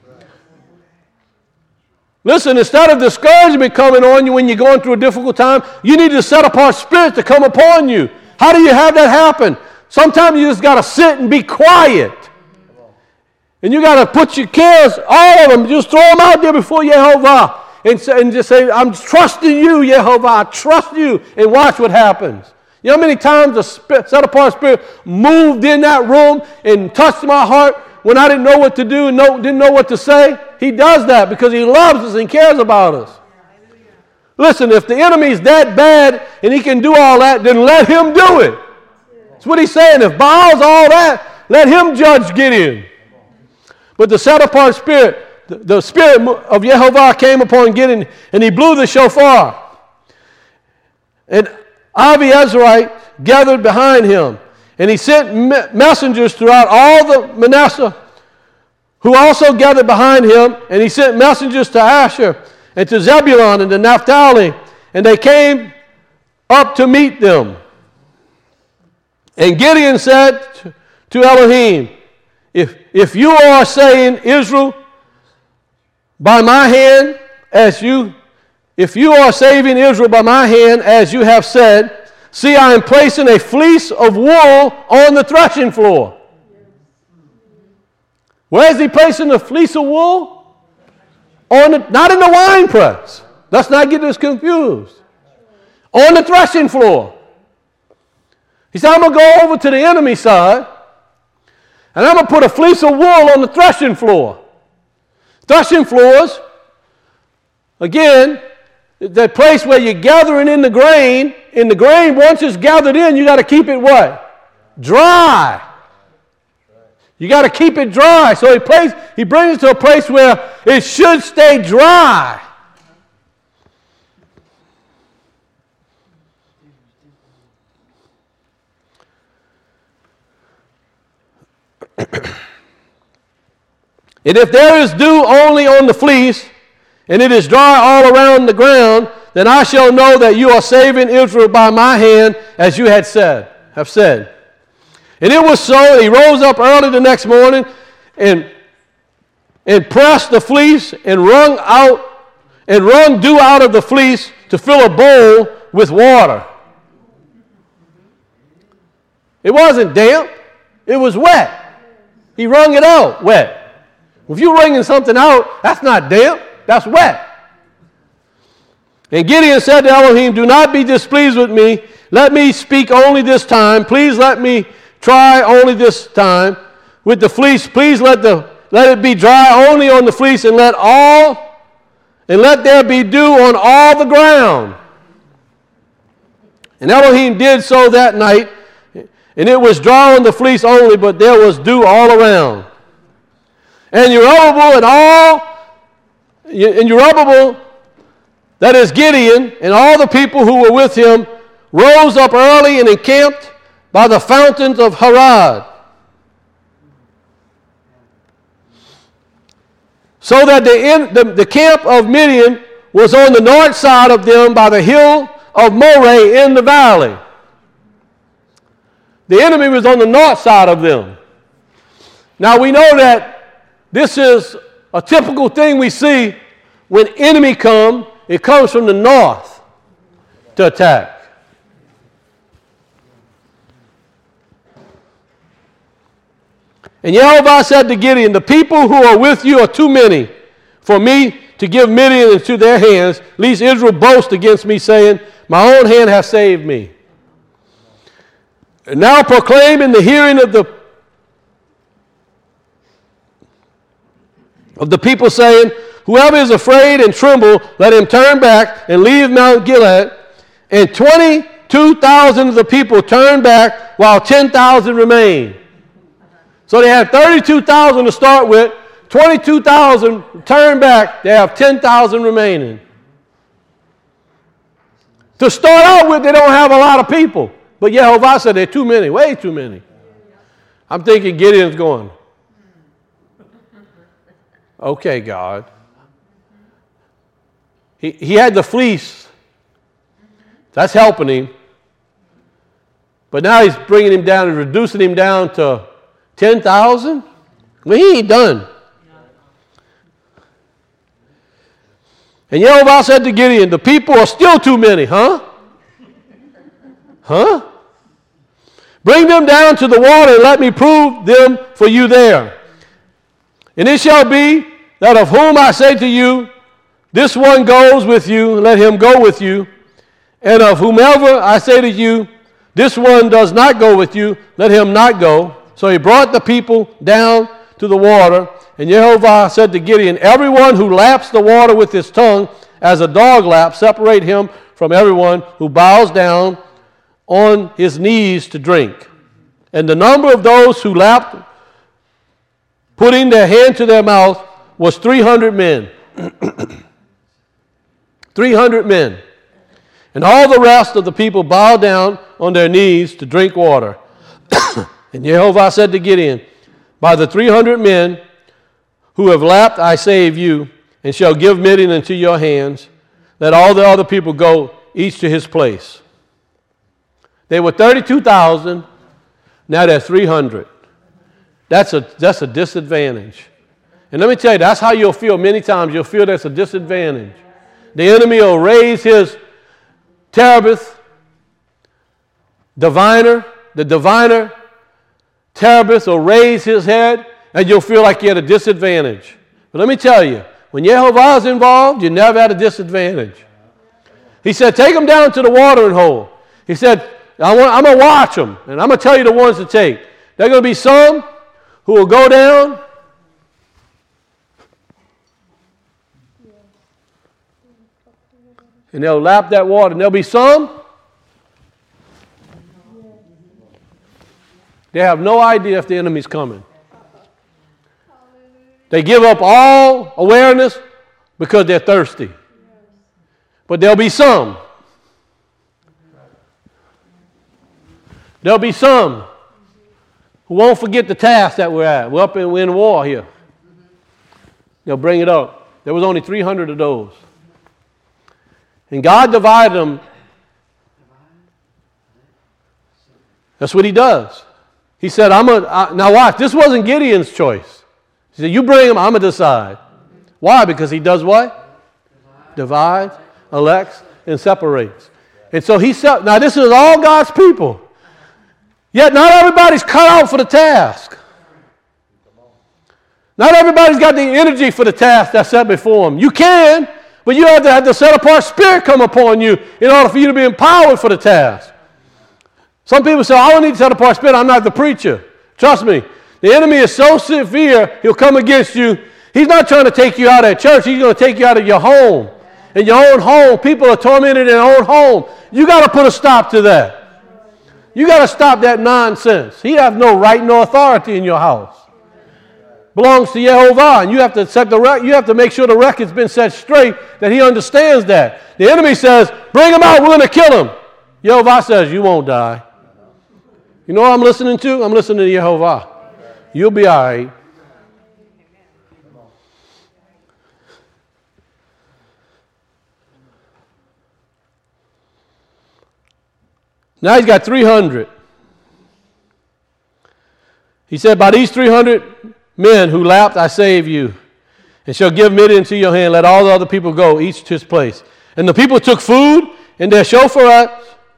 Listen, instead of discouragement coming on you when you're going through a difficult time, you need the set-apart Spirit to come upon you. How do you have that happen? Sometimes you just got to sit and be quiet. And you got to put your cares, all of them, just throw them out there before Yehovah. And just say, I'm trusting you, Yehovah. I trust you. And watch what happens. You know how many times the set-apart Spirit moved in that room and touched my heart when I didn't know what to do and didn't know what to say? He does that because he loves us and cares about us. Listen, if the enemy's that bad and he can do all that, then let him do it. That's what he's saying. If Baal's all that, let him judge Gideon. But the set-apart Spirit, the Spirit of Yehovah came upon Gideon, and he blew the shofar. And Abiezrite gathered behind him, and he sent messengers throughout all the Manasseh, who also gathered behind him, and he sent messengers to Asher and to Zebulun and to Naphtali, and they came up to meet them. And Gideon said to Elohim, if you are saying Israel by my hand, if you are saving Israel by my hand, as you have said, see, I am placing a fleece of wool on the threshing floor. Where is he placing the fleece of wool? Not in the wine press. Let's not get this confused. On the threshing floor. He said, I'm going to go over to the enemy side, and I'm going to put a fleece of wool on the threshing floor. Threshing floors Again, the place where you're gathering in the grain, once it's gathered in, you got to keep it what? Dry. You got to keep it dry. So he brings it to a place where it should stay dry. And if there is dew only on the fleece, and it is dry all around the ground, then I shall know that you are saving Israel by my hand, as you have said. And it was so. He rose up early the next morning and pressed the fleece and wrung dew out of the fleece to fill a bowl with water. It wasn't damp. It was wet. He wrung it out wet. If you're wringing something out, that's not damp. That's wet. And Gideon said to Elohim, do not be displeased with me. Let me speak only this time. Please let me try only this time. With the fleece, please let it be dry only on the fleece, and let there be dew on all the ground. And Elohim did so that night, and it was dry on the fleece only, but there was dew all around. And Zerubbabel, that is Gideon, and all the people who were with him, rose up early and encamped by the fountains of Harod, so that the camp of Midian was on the north side of them by the hill of Moreh in the valley. The enemy was on the north side of them. Now we know that this is a typical thing we see when enemy come. It comes from the north to attack. And Yehovah said to Gideon, the people who are with you are too many for me to give Midian into their hands, lest Israel boast against me, saying, my own hand hath saved me. And now proclaim in the hearing of the people, saying, whoever is afraid and tremble, let him turn back and leave Mount Gilead. And 22,000 of the people turned back, while 10,000 remained. So they had 32,000 to start with. 22,000 turned back. They have 10,000 remaining. To start out with, they don't have a lot of people. But Yehovah said they're too many, way too many. I'm thinking Gideon's going, okay, God. He had the fleece. That's helping him. But now he's bringing him down and reducing him down to 10,000? Well, he ain't done. And Yehovah said to Gideon, the people are still too many, huh? Huh? Bring them down to the water and let me prove them for you there. And it shall be that of whom I say to you, this one goes with you, let him go with you. And of whomever I say to you, this one does not go with you, let him not go. So he brought the people down to the water. And Yehovah said to Gideon, everyone who laps the water with his tongue, as a dog laps, separate him from everyone who bows down on his knees to drink. And the number of those who lapped, putting their hand to their mouth, was 300 men. 300 men. And all the rest of the people bowed down on their knees to drink water. And Yehovah said to Gideon, by the 300 men who have lapped, I save you, and shall give Midian into your hands. Let all the other people go, each to his place. They were 32,000. Now they're 300. That's a disadvantage. And let me tell you, that's how you'll feel many times. You'll feel that's a disadvantage. The enemy will raise his Terebinth, diviner. The diviner, Terebinth, will raise his head, and you'll feel like you're at a disadvantage. But let me tell you, when Yehovah is involved, you never had a disadvantage. He said, take them down to the watering hole. He said, I'm going to watch them, and I'm going to tell you the ones to take. There are going to be some who will go down, And they'll lap that water. And there'll be some. They have no idea if the enemy's coming. They give up all awareness because they're thirsty. But there'll be some. There'll be some who won't forget the task that we're at. We're in war here. They'll bring it up. There was only 300 of those. And God divided them. That's what he does. He said, now watch, this wasn't Gideon's choice. He said, you bring them, I'm going to decide. Why? Because he does what? Divides, elects, and separates. And so now this is all God's people. Yet not everybody's cut out for the task. Not everybody's got the energy for the task that's set before them. You can, but you have to have the set-apart spirit come upon you in order for you to be empowered for the task. Some people say, I don't need set-apart spirit, I'm not the preacher. Trust me, the enemy is so severe, he'll come against you. He's not trying to take you out of church, he's going to take you out of your home. In your own home, people are tormented in their own home. You got to put a stop to that. You got to stop that nonsense. He has no right, no authority in your house. Belongs to Jehovah, and you have to you have to make sure the record's been set straight that he understands that. The enemy says, "Bring him out. We're going to kill him." Jehovah says, "You won't die." You know what I'm listening to? I'm listening to Jehovah. You'll be all right. Now he's got 300. He said, by these 300 men who lapped, I save you, and shall give Midian into your hand. Let all the other people go, each to his place. And the people took food in their shofar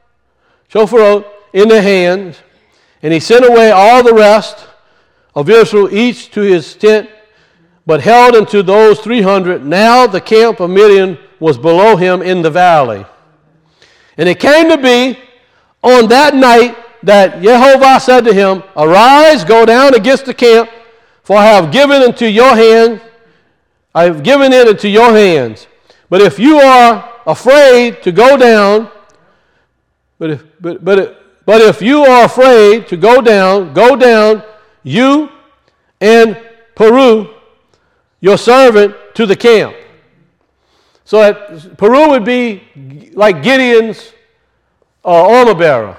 in their hands, and he sent away all the rest of Israel, each to his tent, but held unto those 300. Now the camp of Midian was below him in the valley. And it came to be on that night that Jehovah said to him, Arise, go down against the camp, for I have given into your hand, I have given it into your hands. But if you are afraid to go down, but if you are afraid to go down, you and Peru, your servant, to the camp. So that Peru would be like Gideon's armor bearer.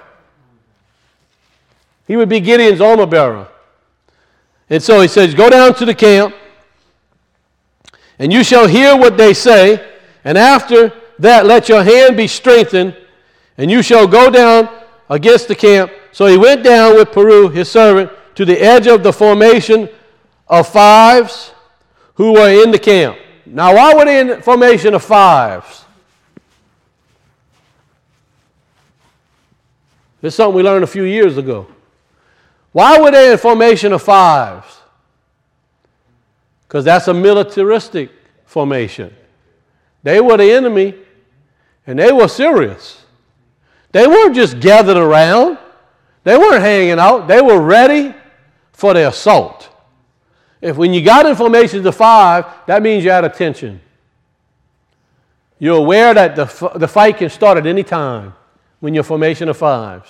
He would be Gideon's armor bearer. And so he says, go down to the camp, and you shall hear what they say, and after that let your hand be strengthened, and you shall go down against the camp. So he went down with Peru, his servant, to the edge of the formation of fives who were in the camp. Now, why were they in the formation of fives? This is something we learned a few years ago. Why were they in formation of fives? Because that's a militaristic formation. They were the enemy, and they were serious. They weren't just gathered around. They weren't hanging out. They were ready for the assault. When you got in formations of five, that means you're at attention. You're aware that the fight can start at any time when you're formation of fives.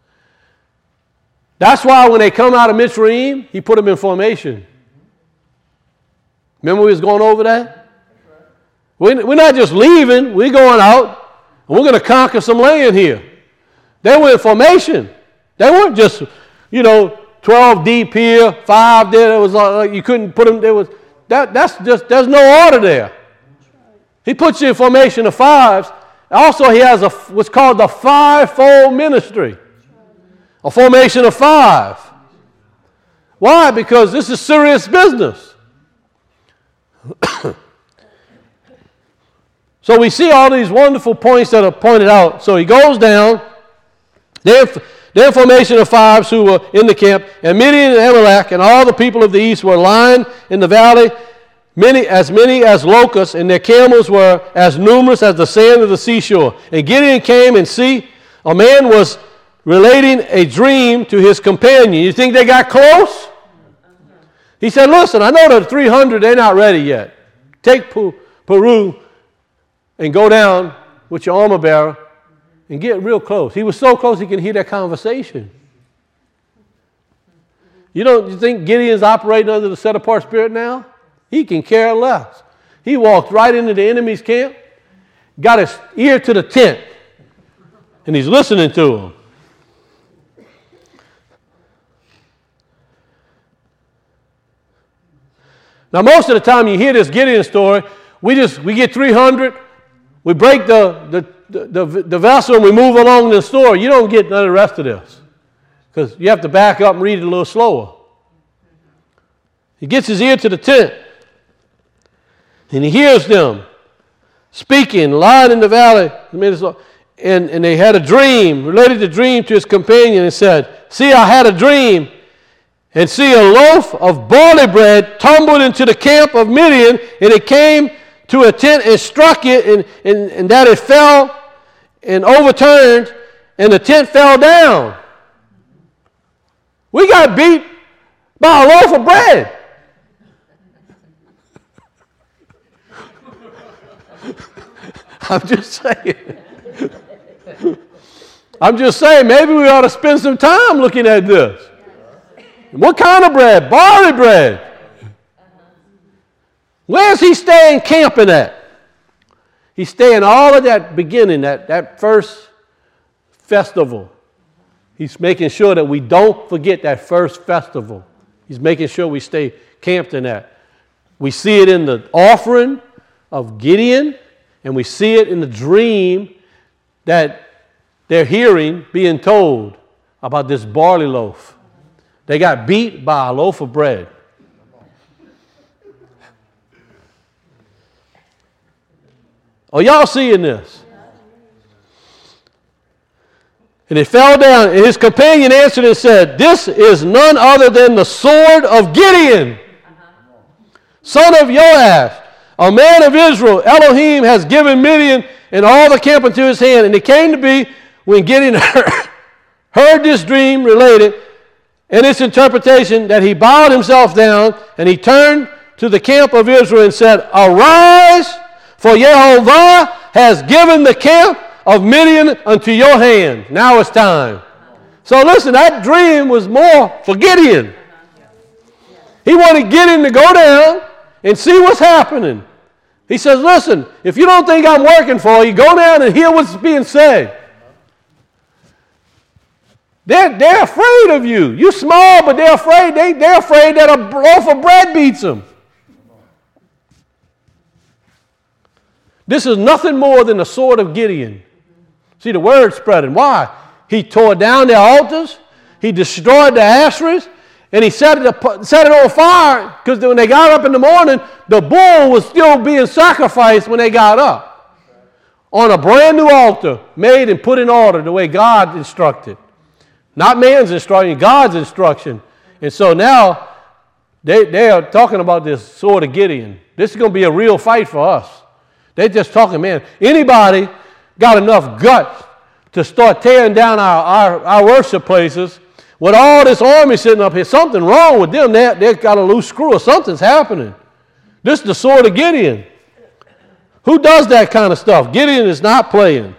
That's why when they come out of Mitzrayim, he put them in formation. Remember we was going over that? We're not just leaving, we're going out, and we're going to conquer some land here. They were in formation. They weren't just, 12 deep here, 5 there. It was you couldn't put them. There's no order there. He puts you in formation of fives. Also, he has what's called the fivefold ministry, a formation of 5. Why? Because this is serious business. So we see all these wonderful points that are pointed out. So he goes down. Their formation of fives who were in the camp, and Midian and Amalek and all the people of the east were lying in the valley, many as locusts, and their camels were as numerous as the sand of the seashore. And Gideon came and see a man was relating a dream to his companion. You think they got close? He said, listen, I know the 300, they're not ready yet. Take Peru and go down with your armor bearer and get real close. He was so close he can hear that conversation. You think Gideon's operating under the set-apart spirit now? He can care less. He walked right into the enemy's camp, got his ear to the tent, and he's listening to him. Now, most of the time you hear this Gideon story, we get 300, we break the vessel, and we move along the story. You don't get none of the rest of this because you have to back up and read it a little slower. He gets his ear to the tent, and he hears them speaking, lying in the valley. And they had a dream, related the dream to his companion and said, "See, I had a dream. And see, a loaf of barley bread tumbled into the camp of Midian, and it came to a tent and struck it, and that it fell and overturned, and the tent fell down." We got beat by a loaf of bread. I'm just saying, maybe we ought to spend some time looking at this. What kind of bread? Barley bread. Where's he staying camping at? He's staying all of that beginning, that first festival. He's making sure that we don't forget that first festival. He's making sure we stay camped in that. We see it in the offering of Gideon, and we see it in the dream that they're hearing being told about this barley loaf. They got beat by a loaf of bread. Are y'all seeing this? And it fell down, and his companion answered and said, "This is none other than the sword of Gideon, son of Joash, a man of Israel. Elohim has given Midian and all the camp into his hand." And it came to be, when Gideon heard this dream related and its interpretation, that he bowed himself down, and he turned to the camp of Israel and said, "Arise, for Jehovah has given the camp of Midian unto your hand." Now it's time. So listen, that dream was more for Gideon. He wanted Gideon to go down and see what's happening. He says, "Listen, if you don't think I'm working for you, go down and hear what's being said." They're afraid of you. You're small, but they're afraid. They're afraid that a loaf of bread beats them. This is nothing more than the sword of Gideon. See, the word spreading. Why? He tore down their altars. He destroyed the Asherahs. And he set it on fire, because when they got up in the morning, the bull was still being sacrificed when they got up on a brand new altar made and put in order the way God instructed. Not man's instruction, God's instruction. And so now they are talking about this sword of Gideon. This is going to be a real fight for us. They're just talking, man, anybody got enough guts to start tearing down our worship places with all this army sitting up here? Something wrong with them. They've got a loose screw or something's happening. This is the sword of Gideon. Who does that kind of stuff? Gideon is not playing.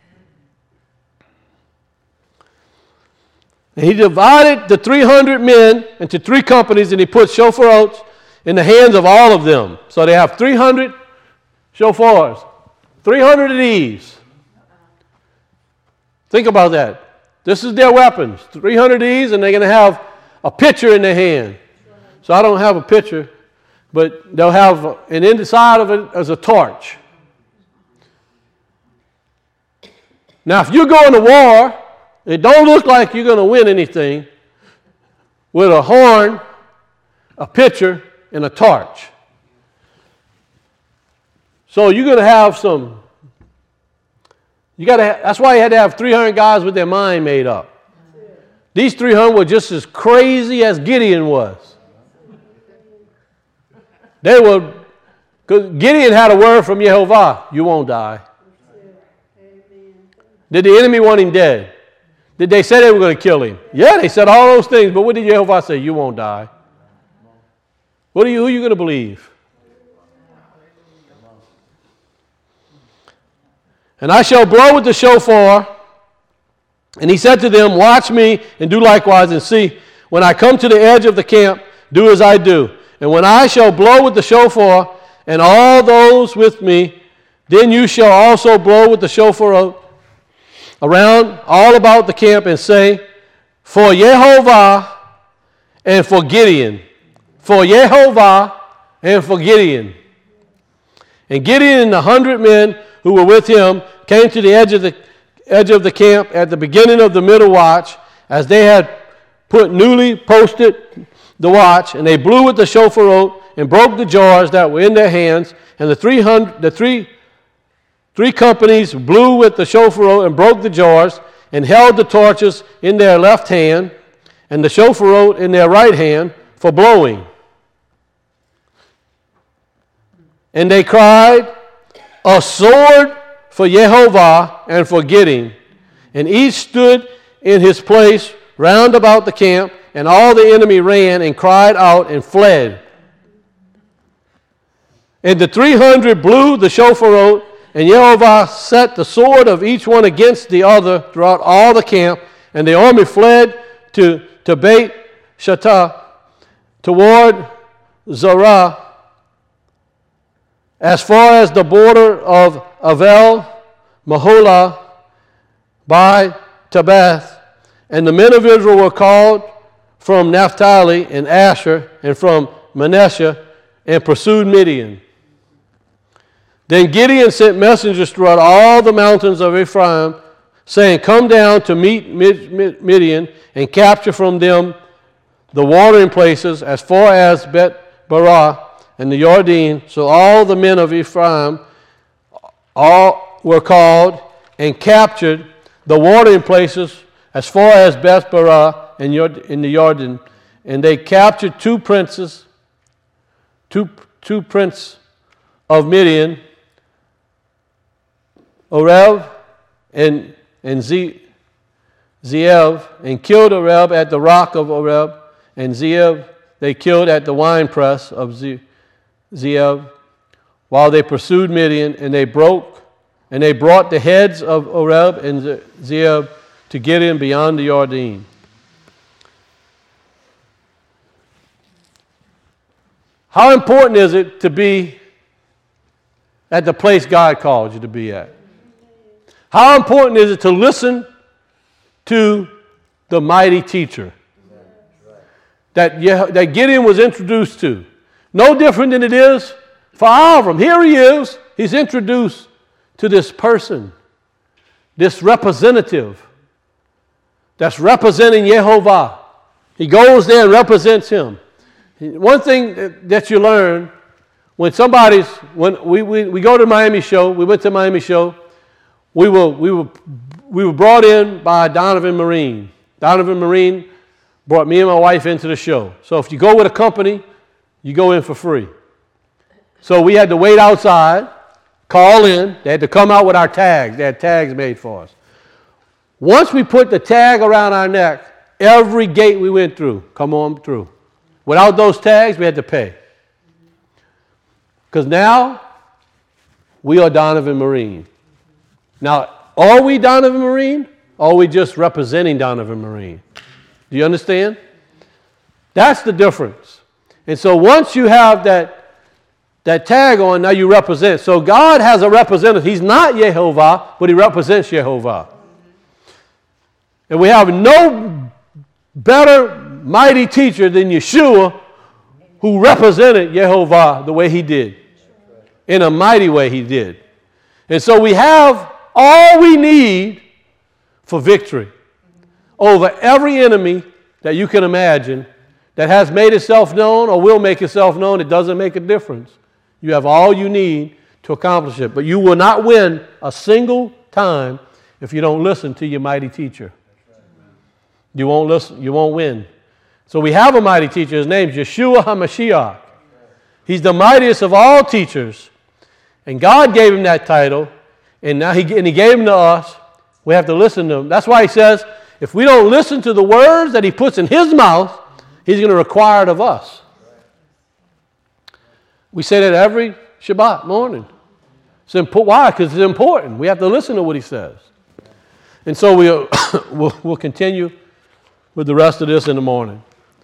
And he divided the 300 men into 3 companies, and he put shofars in the hands of all of them. So they have 300 shofars, 300 of these. Think about that. This is their weapons, 300 of these, and they're going to have a pitcher in their hand. So I don't have a pitcher, but they'll have an inside of it as a torch. Now, if you're going to war, it don't look like you're going to win anything with a horn, a pitcher, and a torch. So you're going to have some. That's why you had to have 300 guys with their mind made up. These 300 were just as crazy as Gideon was. They were, because Gideon had a word from Jehovah: "You won't die." Did the enemy want him dead? Did they say they were going to kill him? Yeah, they said all those things, but what did Jehovah say? "You won't die." Who are you going to believe? And I shall blow with the shofar. And he said to them, watch me and do likewise, and see, when I come to the edge of the camp, do as I do. And when I shall blow with the shofar, and all those with me, then you shall also blow with the shofar around all about the camp, and say, for Yehovah and for Gideon. For Yehovah and for Gideon. And Gideon and the 100 men who were with him came to the edge of the camp at the beginning of the middle watch, as they had put newly posted the watch, and they blew with the shofar and broke the jars that were in their hands, and the three companies blew with the shofar and broke the jars, and held the torches in their left hand, and the shofar in their right hand for blowing. And they cried, a sword for Yehovah and for Gideon. And each stood in his place round about the camp, and all the enemy ran and cried out and fled. And the 300 blew the shofar, and Yehovah set the sword of each one against the other throughout all the camp, and the army fled to Beit Shattah toward Zorah, as far as the border of Avel Maholah by Tabbath. And the men of Israel were called from Naphtali and Asher and from Manasseh, and pursued Midian. Then Gideon sent messengers throughout all the mountains of Ephraim, saying, come down to meet Midian and capture from them the watering places as far as Bet-barah and the Jordan. So all the men of Ephraim all were called and captured the watering places as far as Bet-barah and in the Jordan. And they captured two princes of Midian, Oreb and Zeev, and killed Oreb at the rock of Oreb, and Zeev they killed at the winepress of Zeev, while they pursued Midian, and they brought the heads of Oreb and Zeev to Gideon beyond the Jordan. How important is it to be at the place God called you to be at? How important is it to listen to the mighty teacher that Gideon was introduced to? No different than it is for Avram. Here he is. He's introduced to this person, this representative that's representing Yehovah. He goes there and represents him. One thing that you learn when we go to Miami show, we went to Miami show, we were brought in by Donovan Marine. Donovan Marine brought me and my wife into the show. So if you go with a company, you go in for free. So we had to wait outside, call in. They had to come out with our tags. They had tags made for us. Once we put the tag around our neck, every gate we went through, come on through. Without those tags, we had to pay. Because now, we are Donovan Marine. Now, are we Donovan Marine? Or are we just representing Donovan Marine? Do you understand? That's the difference. And so once you have that tag on, now you represent. So God has a representative. He's not Yehovah, but he represents Yehovah. And we have no better mighty teacher than Yeshua, who represented Yehovah the way he did. In a mighty way he did. And so we have all we need for victory over every enemy that you can imagine that has made itself known or will make itself known. It doesn't make a difference. You have all you need to accomplish it. But you will not win a single time if you don't listen to your mighty teacher. You won't listen. You won't win. So we have a mighty teacher. His name is Yeshua HaMashiach. He's the mightiest of all teachers. And God gave him that title. And now he gave him to us. We have to listen to him. That's why he says, if we don't listen to the words that he puts in his mouth, he's going to require it of us. We say that every Shabbat morning. Why? Because it's important. We have to listen to what he says. And so we'll continue with the rest of this in the morning.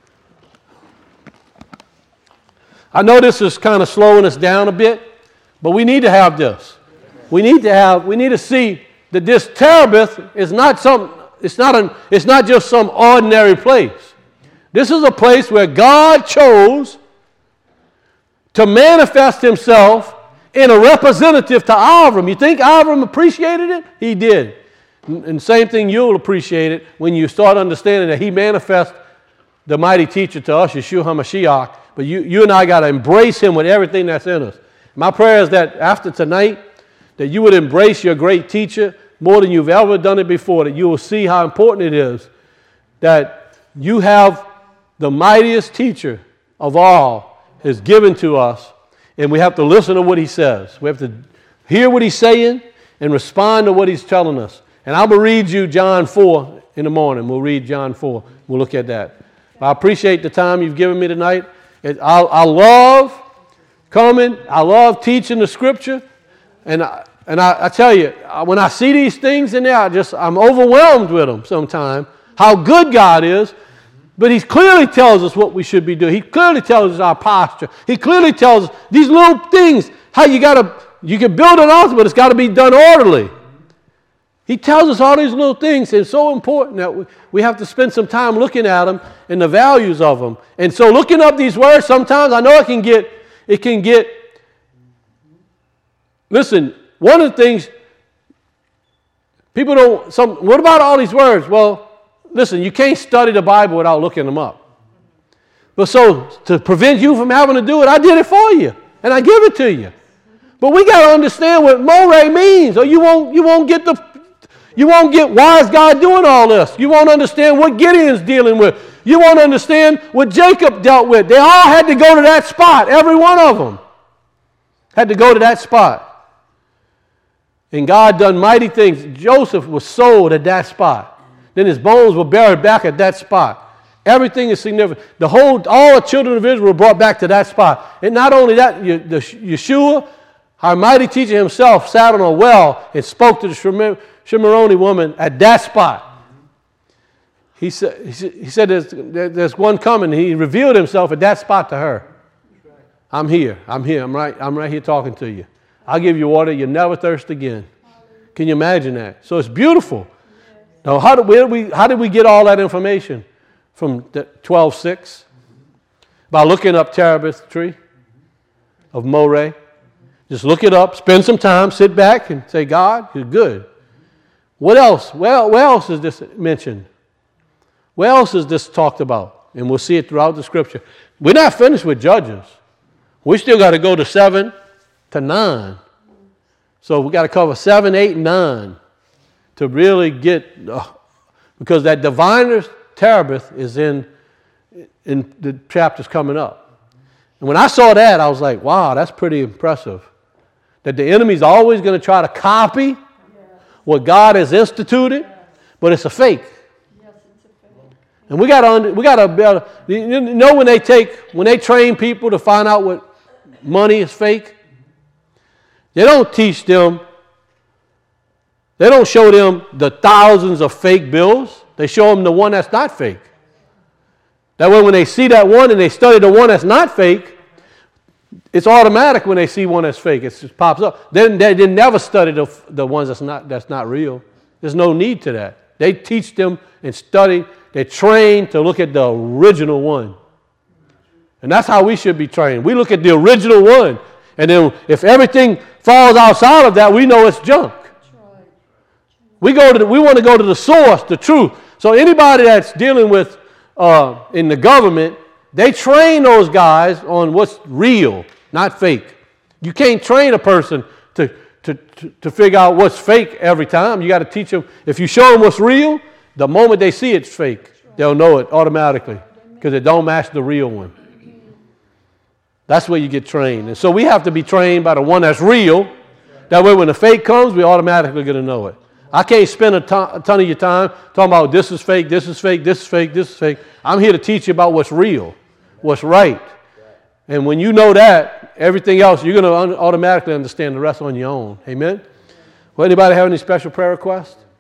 I know this is kind of slowing us down a bit, but we need to have this. We need to see that this Terebinth is not it's not just some ordinary place. This is a place where God chose to manifest himself in a representative to Avram. You think Avram appreciated it? He did. And same thing, you'll appreciate it when you start understanding that he manifests the mighty teacher to us, Yeshua HaMashiach. But you and I got to embrace him with everything that's in us. My prayer is that after tonight, that you would embrace your great teacher more than you've ever done it before, that you will see how important it is that you have the mightiest teacher of all is given to us, and we have to listen to what he says. We have to hear what he's saying and respond to what he's telling us. And I'm going to read you John 4 in the morning. We'll read John 4. We'll look at that. I appreciate the time you've given me tonight. I love coming. I love teaching the Scripture. And I tell you, when I see these things in there, I'm overwhelmed with them sometimes, how good God is. But he clearly tells us what we should be doing. He clearly tells us our posture. He clearly tells us these little things, how you can build an altar, but it's got to be done orderly. He tells us all these little things. It's so important that we have to spend some time looking at them and the values of them. And so looking up these words, sometimes I know it can get, listen, one of the things people what about all these words? Well, listen, you can't study the Bible without looking them up. But so to prevent you from having to do it, I did it for you, and I give it to you. But we got to understand what Moreh means, or you won't get why is God doing all this. You won't understand what Gideon's dealing with. You won't understand what Jacob dealt with. They all had to go to that spot. Every one of them had to go to that spot. And God done mighty things. Joseph was sold at that spot. Then his bones were buried back at that spot. Everything is significant. All the children of Israel were brought back to that spot. And not only that, Yeshua, our mighty teacher himself, sat on a well and spoke to the Shemaroni woman at that spot. He said there's one coming. He revealed himself at that spot to her. I'm here. I'm right here talking to you. I'll give you water. You'll never thirst again. Can you imagine that? So it's beautiful. Now, how did we get all that information from 12:6? By looking up Terebinth tree of Moreh. Just look it up. Spend some time. Sit back and say, God, you're good. What else? Well, where else is this mentioned? Where else is this talked about? And we'll see it throughout the Scripture. We're not finished with Judges. We still got to go to 7 to 9. So we got to cover 7, 8, and 9 to really get, because that diviner Terebinth is in the chapters coming up. And when I saw that, I was like, wow, that's pretty impressive. That the enemy's always going to try to copy what God has instituted, but it's a fake. Yes, it's a fake. And we got to be able to, you know, when they train people to find out what money is fake, they don't teach them, they don't show them the thousands of fake bills. They show them the one that's not fake. That way when they see that one and they study the one that's not fake, it's automatic when they see one that's fake. It just pops up. Then they never study the ones that's not real. There's no need to that. They teach them and study. They're trained to look at the original one. And that's how we should be trained. We look at the original one. And then if everything falls outside of that, we know it's junk. We want to go to the source, the truth. So anybody that's dealing with in the government, they train those guys on what's real, not fake. You can't train a person to figure out what's fake every time. You got to teach them. If you show them what's real, the moment they see it's fake, they'll know it automatically because it don't match the real one. That's where you get trained. And so we have to be trained by the one that's real. That way when the fake comes, we're automatically going to know it. I can't spend a ton of your time talking about this is fake, this is fake, this is fake, this is fake. I'm here to teach you about what's real, what's right. And when you know that, Everything else, you're going to automatically understand the rest on your own. Amen? Well, anybody have any special prayer requests?